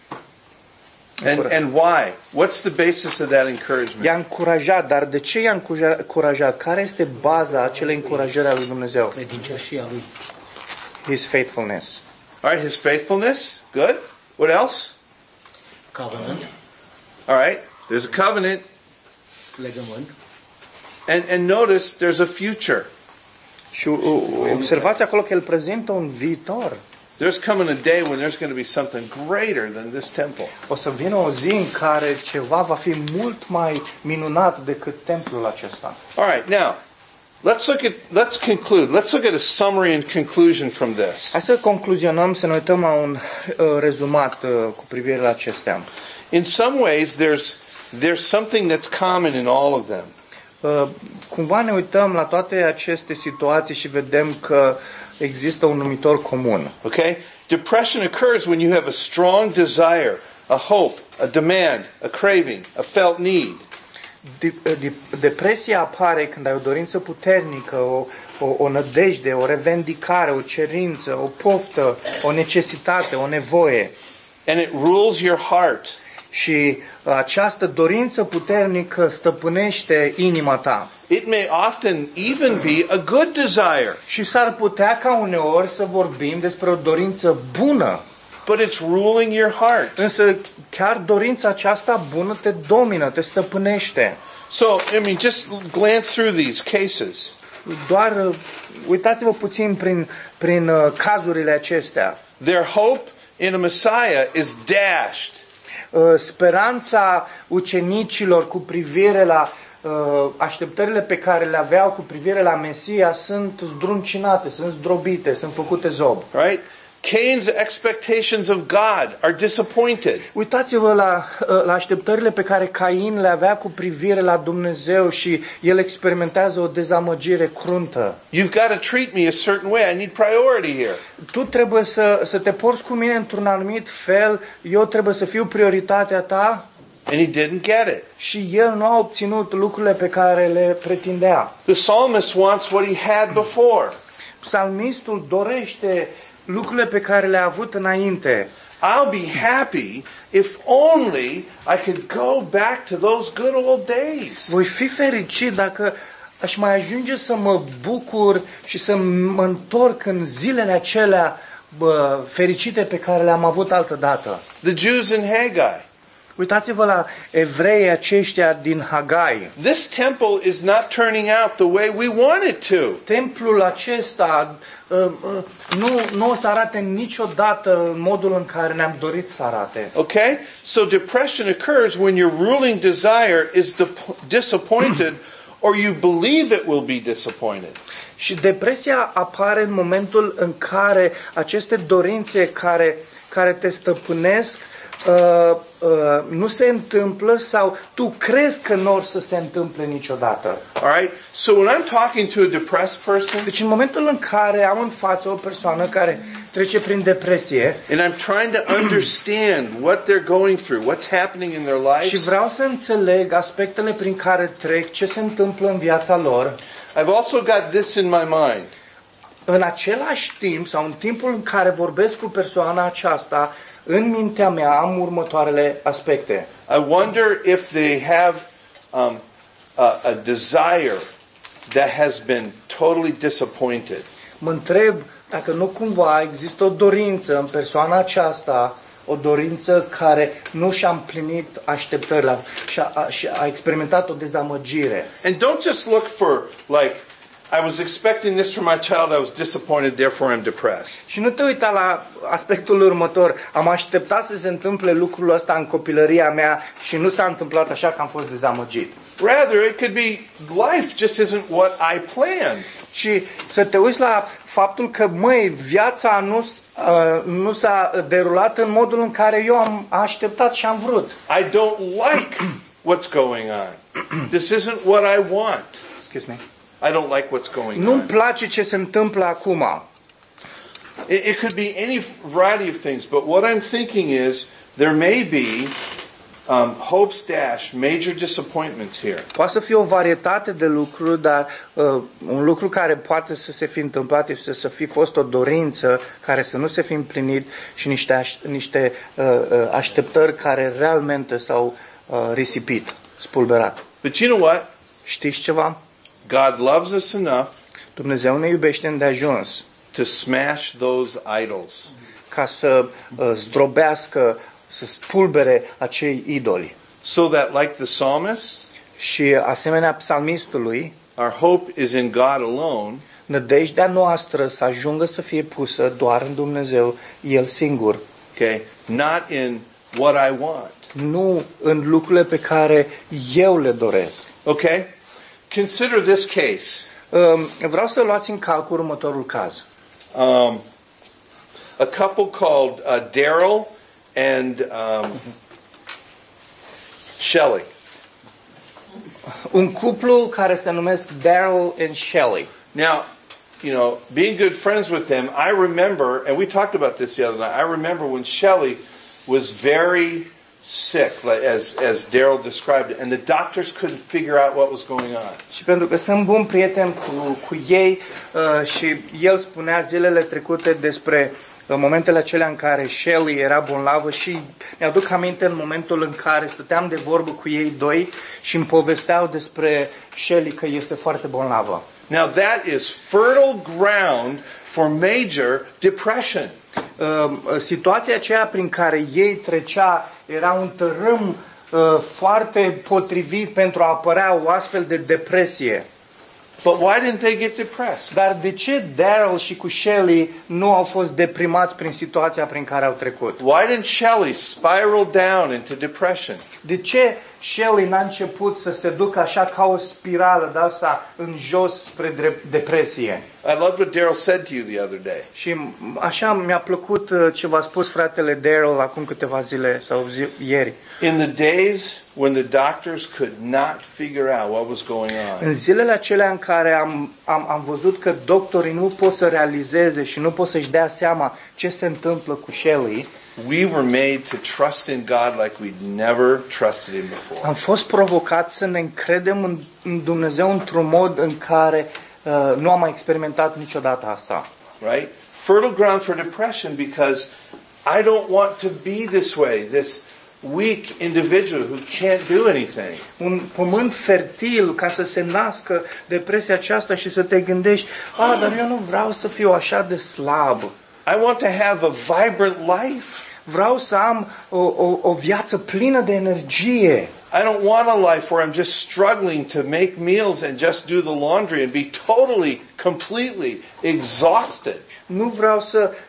And why? What's the basis of that encouragement?
I-a încurajat, dar de ce i-a încurajat? Care este baza acelei încurajări a lui Dumnezeu?
Credincioșia lui.
His faithfulness.
All right, his faithfulness. Good. What else?
Covenant.
All right. There's a covenant.
Legământ.
And notice there's a future.
Și observați acolo că el prezintă un viitor.
There's coming a day when there's going to be something greater than this temple.
O să vină o zi în care ceva va fi mult mai minunat decât templul acesta.
All right, now let's conclude. Let's look at a summary and conclusion from this.
Hai să concluzionăm, să ne uităm la un rezumat cu privire la acestea.
In some ways, there's something that's common in all of them.
Cumva ne uităm la toate aceste situații și vedem că există un numitor comun.
Okay? Depression occurs when you have a strong desire, a hope, a demand, a craving, a felt need.
Depresia apare când ai o dorință puternică, o nădejde, o revendicare, o cerință, o poftă, o necesitate, o nevoie.
And it rules your heart.
Și această dorință puternică stăpânește inima ta.
It may often even be a good desire.
Și s-ar putea ca uneori să vorbim despre o dorință bună.
But it's ruling your heart.
Însă chiar dorința aceasta bună te domină, te stăpânește.
So, just glance through these cases.
Doar uitați-vă puțin prin cazurile acestea.
Their hope in a Messiah is dashed.
Speranța ucenicilor cu privire la așteptările pe care le aveau cu privire la Mesia sunt zdruncinate, sunt zdrobite, sunt făcute zob.
Right? Cain's expectations of God are disappointed.
Uitați-vă la așteptările pe care Cain le avea cu privire la Dumnezeu și el experimentează o dezamăgire cruntă.
You've got to treat me a certain way. I need priority here.
Tu trebuie să te porți cu mine într-un anumit fel, eu trebuie să fiu prioritatea ta.
And he didn't get it.
Și el nu a obținut lucrurile pe care le pretindea.
The psalmist wants what he had before.
Psalmistul dorește lucrurile pe care le-a avut înainte.
I'll be happy if only I could go back to those good old days.
Voi fi fericit dacă aș mai ajunge să mă bucur și să mă întorc în zilele acelea fericite pe care le-am avut altădată.
The Jews in Haggai.
Uitați-vă la evreii aceștia din Hagai.
This temple is not turning out the way we want it to.
Templul acesta nu o să arate niciodată în modul în care ne-am dorit să arate.
Okay? So depression occurs when your ruling desire is disappointed or you believe it will be disappointed.
Și depresia apare în momentul în care aceste dorințe care te stăpânesc nu se întâmplă sau tu crezi că nu or să se întâmple niciodată.
All right? So when I'm talking to a depressed person
Deci în momentul în care am în față o persoană care trece prin depresie
and I'm trying to understand what they're going through, what's happening in their
și
lives,
vreau să înțeleg aspectele prin care trec, ce se întâmplă în viața lor,
I've also got this in my mind.
în același timp sau în timpul în care vorbesc cu persoana aceasta, în mintea mea am următoarele aspecte.
I wonder if they have a desire that has been totally disappointed.
Mă întreb dacă nu cumva există o dorință în persoana aceasta, o dorință care nu și-a împlinit așteptările și a experimentat o dezamăgire.
And don't just look for, like, I was expecting this from my child, I was disappointed, therefore I'm depressed.
Și nu te uita la aspectul următor. Am așteptat să se întâmple lucrul ăsta în copilăria mea și nu s-a întâmplat așa că am fost dezamăgit.
Rather, it could be life just isn't what I planned.
Și să te uiți la faptul că, măi, viața nu s-a derulat în modul în care eu am așteptat și am vrut.
I don't like what's going on. This isn't what I want.
Excuse me.
I don't like what's going
Nu-mi
on.
place ce se întâmplă acum.
It could be any variety of things, but what I'm thinking is there may be hopes dashed, major disappointments here.
Poate să fie o varietate de lucruri, dar un lucru care poate să se fi întâmplat este să fi fost o dorință care să nu se fi împlinit și niște așteptări care realmente s-au risipit, spulberat.
But you know what?
Știți ceva?
God loves us enough
Dumnezeu ne iubește îndeajuns
to smash those idols.
ca să zdrobească, să spulbere acei idoli.
So that, like the psalmist,
Și asemenea psalmistului,
our hope is in God alone,
nădejdea noastră să ajungă să fie pusă doar în Dumnezeu, El singur.
okay? Not in what I want.
Nu în lucrurile pe care eu le doresc.
Okay? Consider this case.
Vreau să luați în calcul următorul caz.
A couple called Daryl and Shelley.
Un cuplu care se numesc Daryl and Shelley.
Now, you know, being good friends with them, I remember, and we talked about this the other night, I remember when Shelley was very sick, like as Daryl described it, and the doctors couldn't figure out what was going on.
Și pentru că sunt bun prieten cu ei și el spunea zilele trecute despre momentele acelea în care Shelley era bolnavă și mi-aduc aminte în momentul în care stăteam de vorbă cu ei doi și îmi povesteau despre Shelley că este foarte bolnavă.
Now that is fertile ground for major depression.
Situația aceea prin care ei trecea era un tărâm foarte potrivit pentru a apărea o astfel de depresie.
But why didn't they get depressed?
Dar de ce Daryl și cu Shelley nu au fost deprimați prin situația prin care au trecut?
Why didn't Shelley spiral down into depression?
De ce Shelley n-a început să se ducă așa ca o spirală de asta în jos spre depresie?
I love what Daryl said to you the other day.
Și așa mi-a plăcut ce v-a spus fratele Daryl acum câteva zile sau ieri.
In the days when the doctors could not figure out what was going on,
În zilele acelea în care am văzut că doctorii nu pot să realizeze și nu pot să-și dea seama ce se întâmplă cu Shelley,
we were made to trust in God like we'd never trusted Him before.
am fost provocați să ne încredem în Dumnezeu într-un mod în care nu am mai experimentat niciodată asta.
Right? Fertile ground for depression because I don't want to be this way, this weak individual who can't do anything.
Un pământ fertil ca să se nască depresia aceasta și să te gândești, dar eu nu vreau să fiu așa de slab.
I want to have a vibrant life.
Vreau să am o viață plină de energie.
I don't want a life where I'm just struggling to make meals and just do the laundry and be totally, completely exhausted.
Nu vreau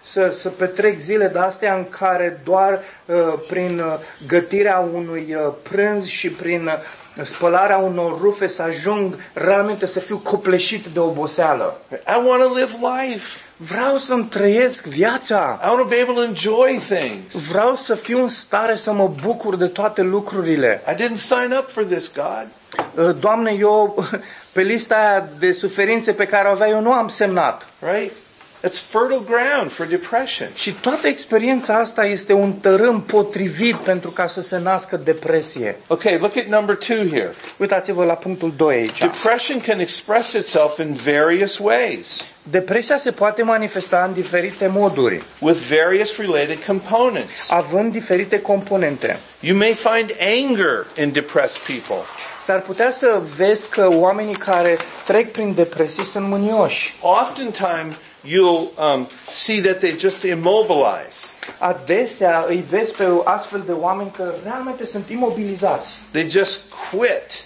să petrec zile de astea în care doar prin gătirea unui prânz și prin spălarea unor rufe să ajung realmente să fiu copleșit de oboseală.
I want to live life.
Vreau să-mi trăiesc viața.
I want to be able to enjoy things.
Vreau să fiu în stare să mă bucur de toate lucrurile.
I didn't sign up for this, God.
Doamne, eu pe lista aia de suferințe pe care o avea eu nu am semnat.
Right? It's fertile ground for depression.
Și toată experiența asta este un tărâm potrivit pentru ca să se nască depresie.
Okay, look at number 2 here.
Uitați-vă la punctul 2 aici.
Depression can express itself in various ways
Depresia se poate manifesta în diferite moduri,
with various related components.
având diferite componente.
You may find anger in depressed people.
S-ar putea să vezi că oamenii care trec prin depresii sunt mânioși.
Oftentimes, you'll see that they just immobilize.
Adesea îi vezi pe astfel de oameni că realmente sunt imobilizați.
They just quit.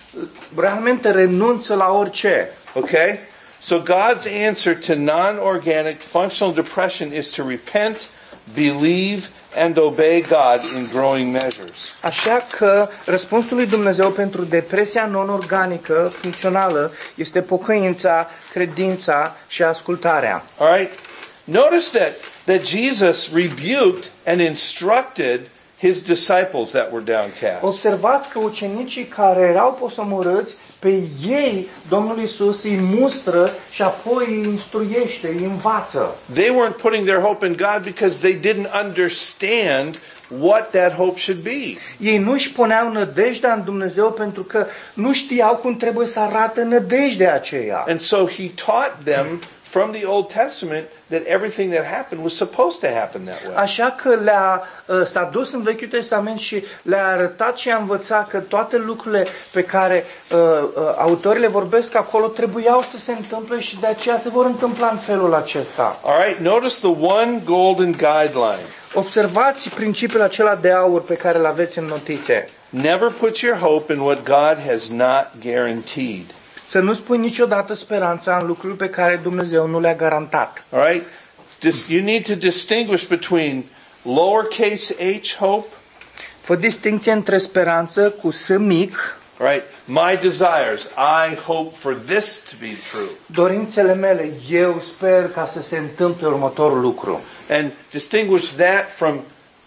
Realmente renunță la orice.
Okay? So God's answer to non-organic functional depression is to repent, believe, and obey God in growing measures.
Așa că răspunsul lui Dumnezeu pentru depresia non-organică, funcțională, este pocăința, credința și ascultarea.
All right? Notice that Jesus rebuked and instructed his disciples that were downcast.
Observați că ucenicii care erau posomorâți, pe ei Domnul Iisus îi mustră și apoi îi instruiește, îi învață.
They weren't putting their hope in God because they didn't understand what that hope should be.
Ei nu își puneau nădejdea în Dumnezeu pentru că nu știau cum trebuie să arate nădejdea aceea.
And so he taught them from the Old Testament that everything that happened was supposed to happen that way.
Așa că s-a dus în Vechiul Testament și le-a arătat și a învățat că toate lucrurile pe care autorii le vorbesc acolo trebuiau să se întâmple și de aceea se vor întâmpla în felul acesta.
All right, notice the one golden guideline.
Observați principiul acela de aur pe care îl aveți în notițe.
Never put your hope in what God has not guaranteed.
Să nu spui niciodată speranța în lucruri pe care Dumnezeu nu le-a garantat.
All right? You need to distinguish between lowercase h hope.
Fă distinție între speranță cu S mic.
Right? My desires. I hope for this to be true.
Dorințele mele, eu sper ca să se întâmple următorul lucru.
And distinguish that from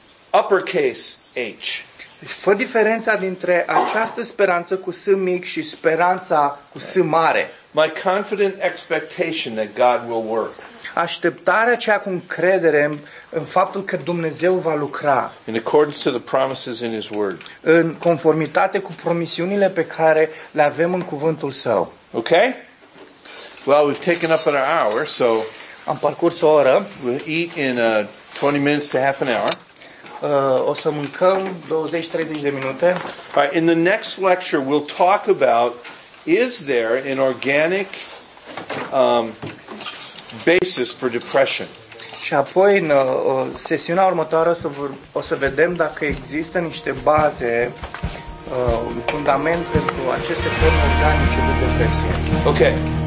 uppercase H.
Fă diferența dintre această speranță cu S mic și speranța cu S mare.
My confident expectation that God will work.
Așteptarea aceea cu încredere în faptul că Dumnezeu va lucra.
In accordance to the promises in His Word.
În conformitate cu promisiunile pe care le avem în cuvântul Său.
Okay? Well, we've taken up an hour, so
am parcurs o oră.
We'll eat in 20 minutes to half an hour.
O să mâncăm 20-30 de minute.
All right, in the next lecture we'll talk about, is there an organic basis for depression?
Și apoi în sesiunea următoare o să vedem dacă există niște baze, un fundament pentru aceste forme organice de depresie.
Okay.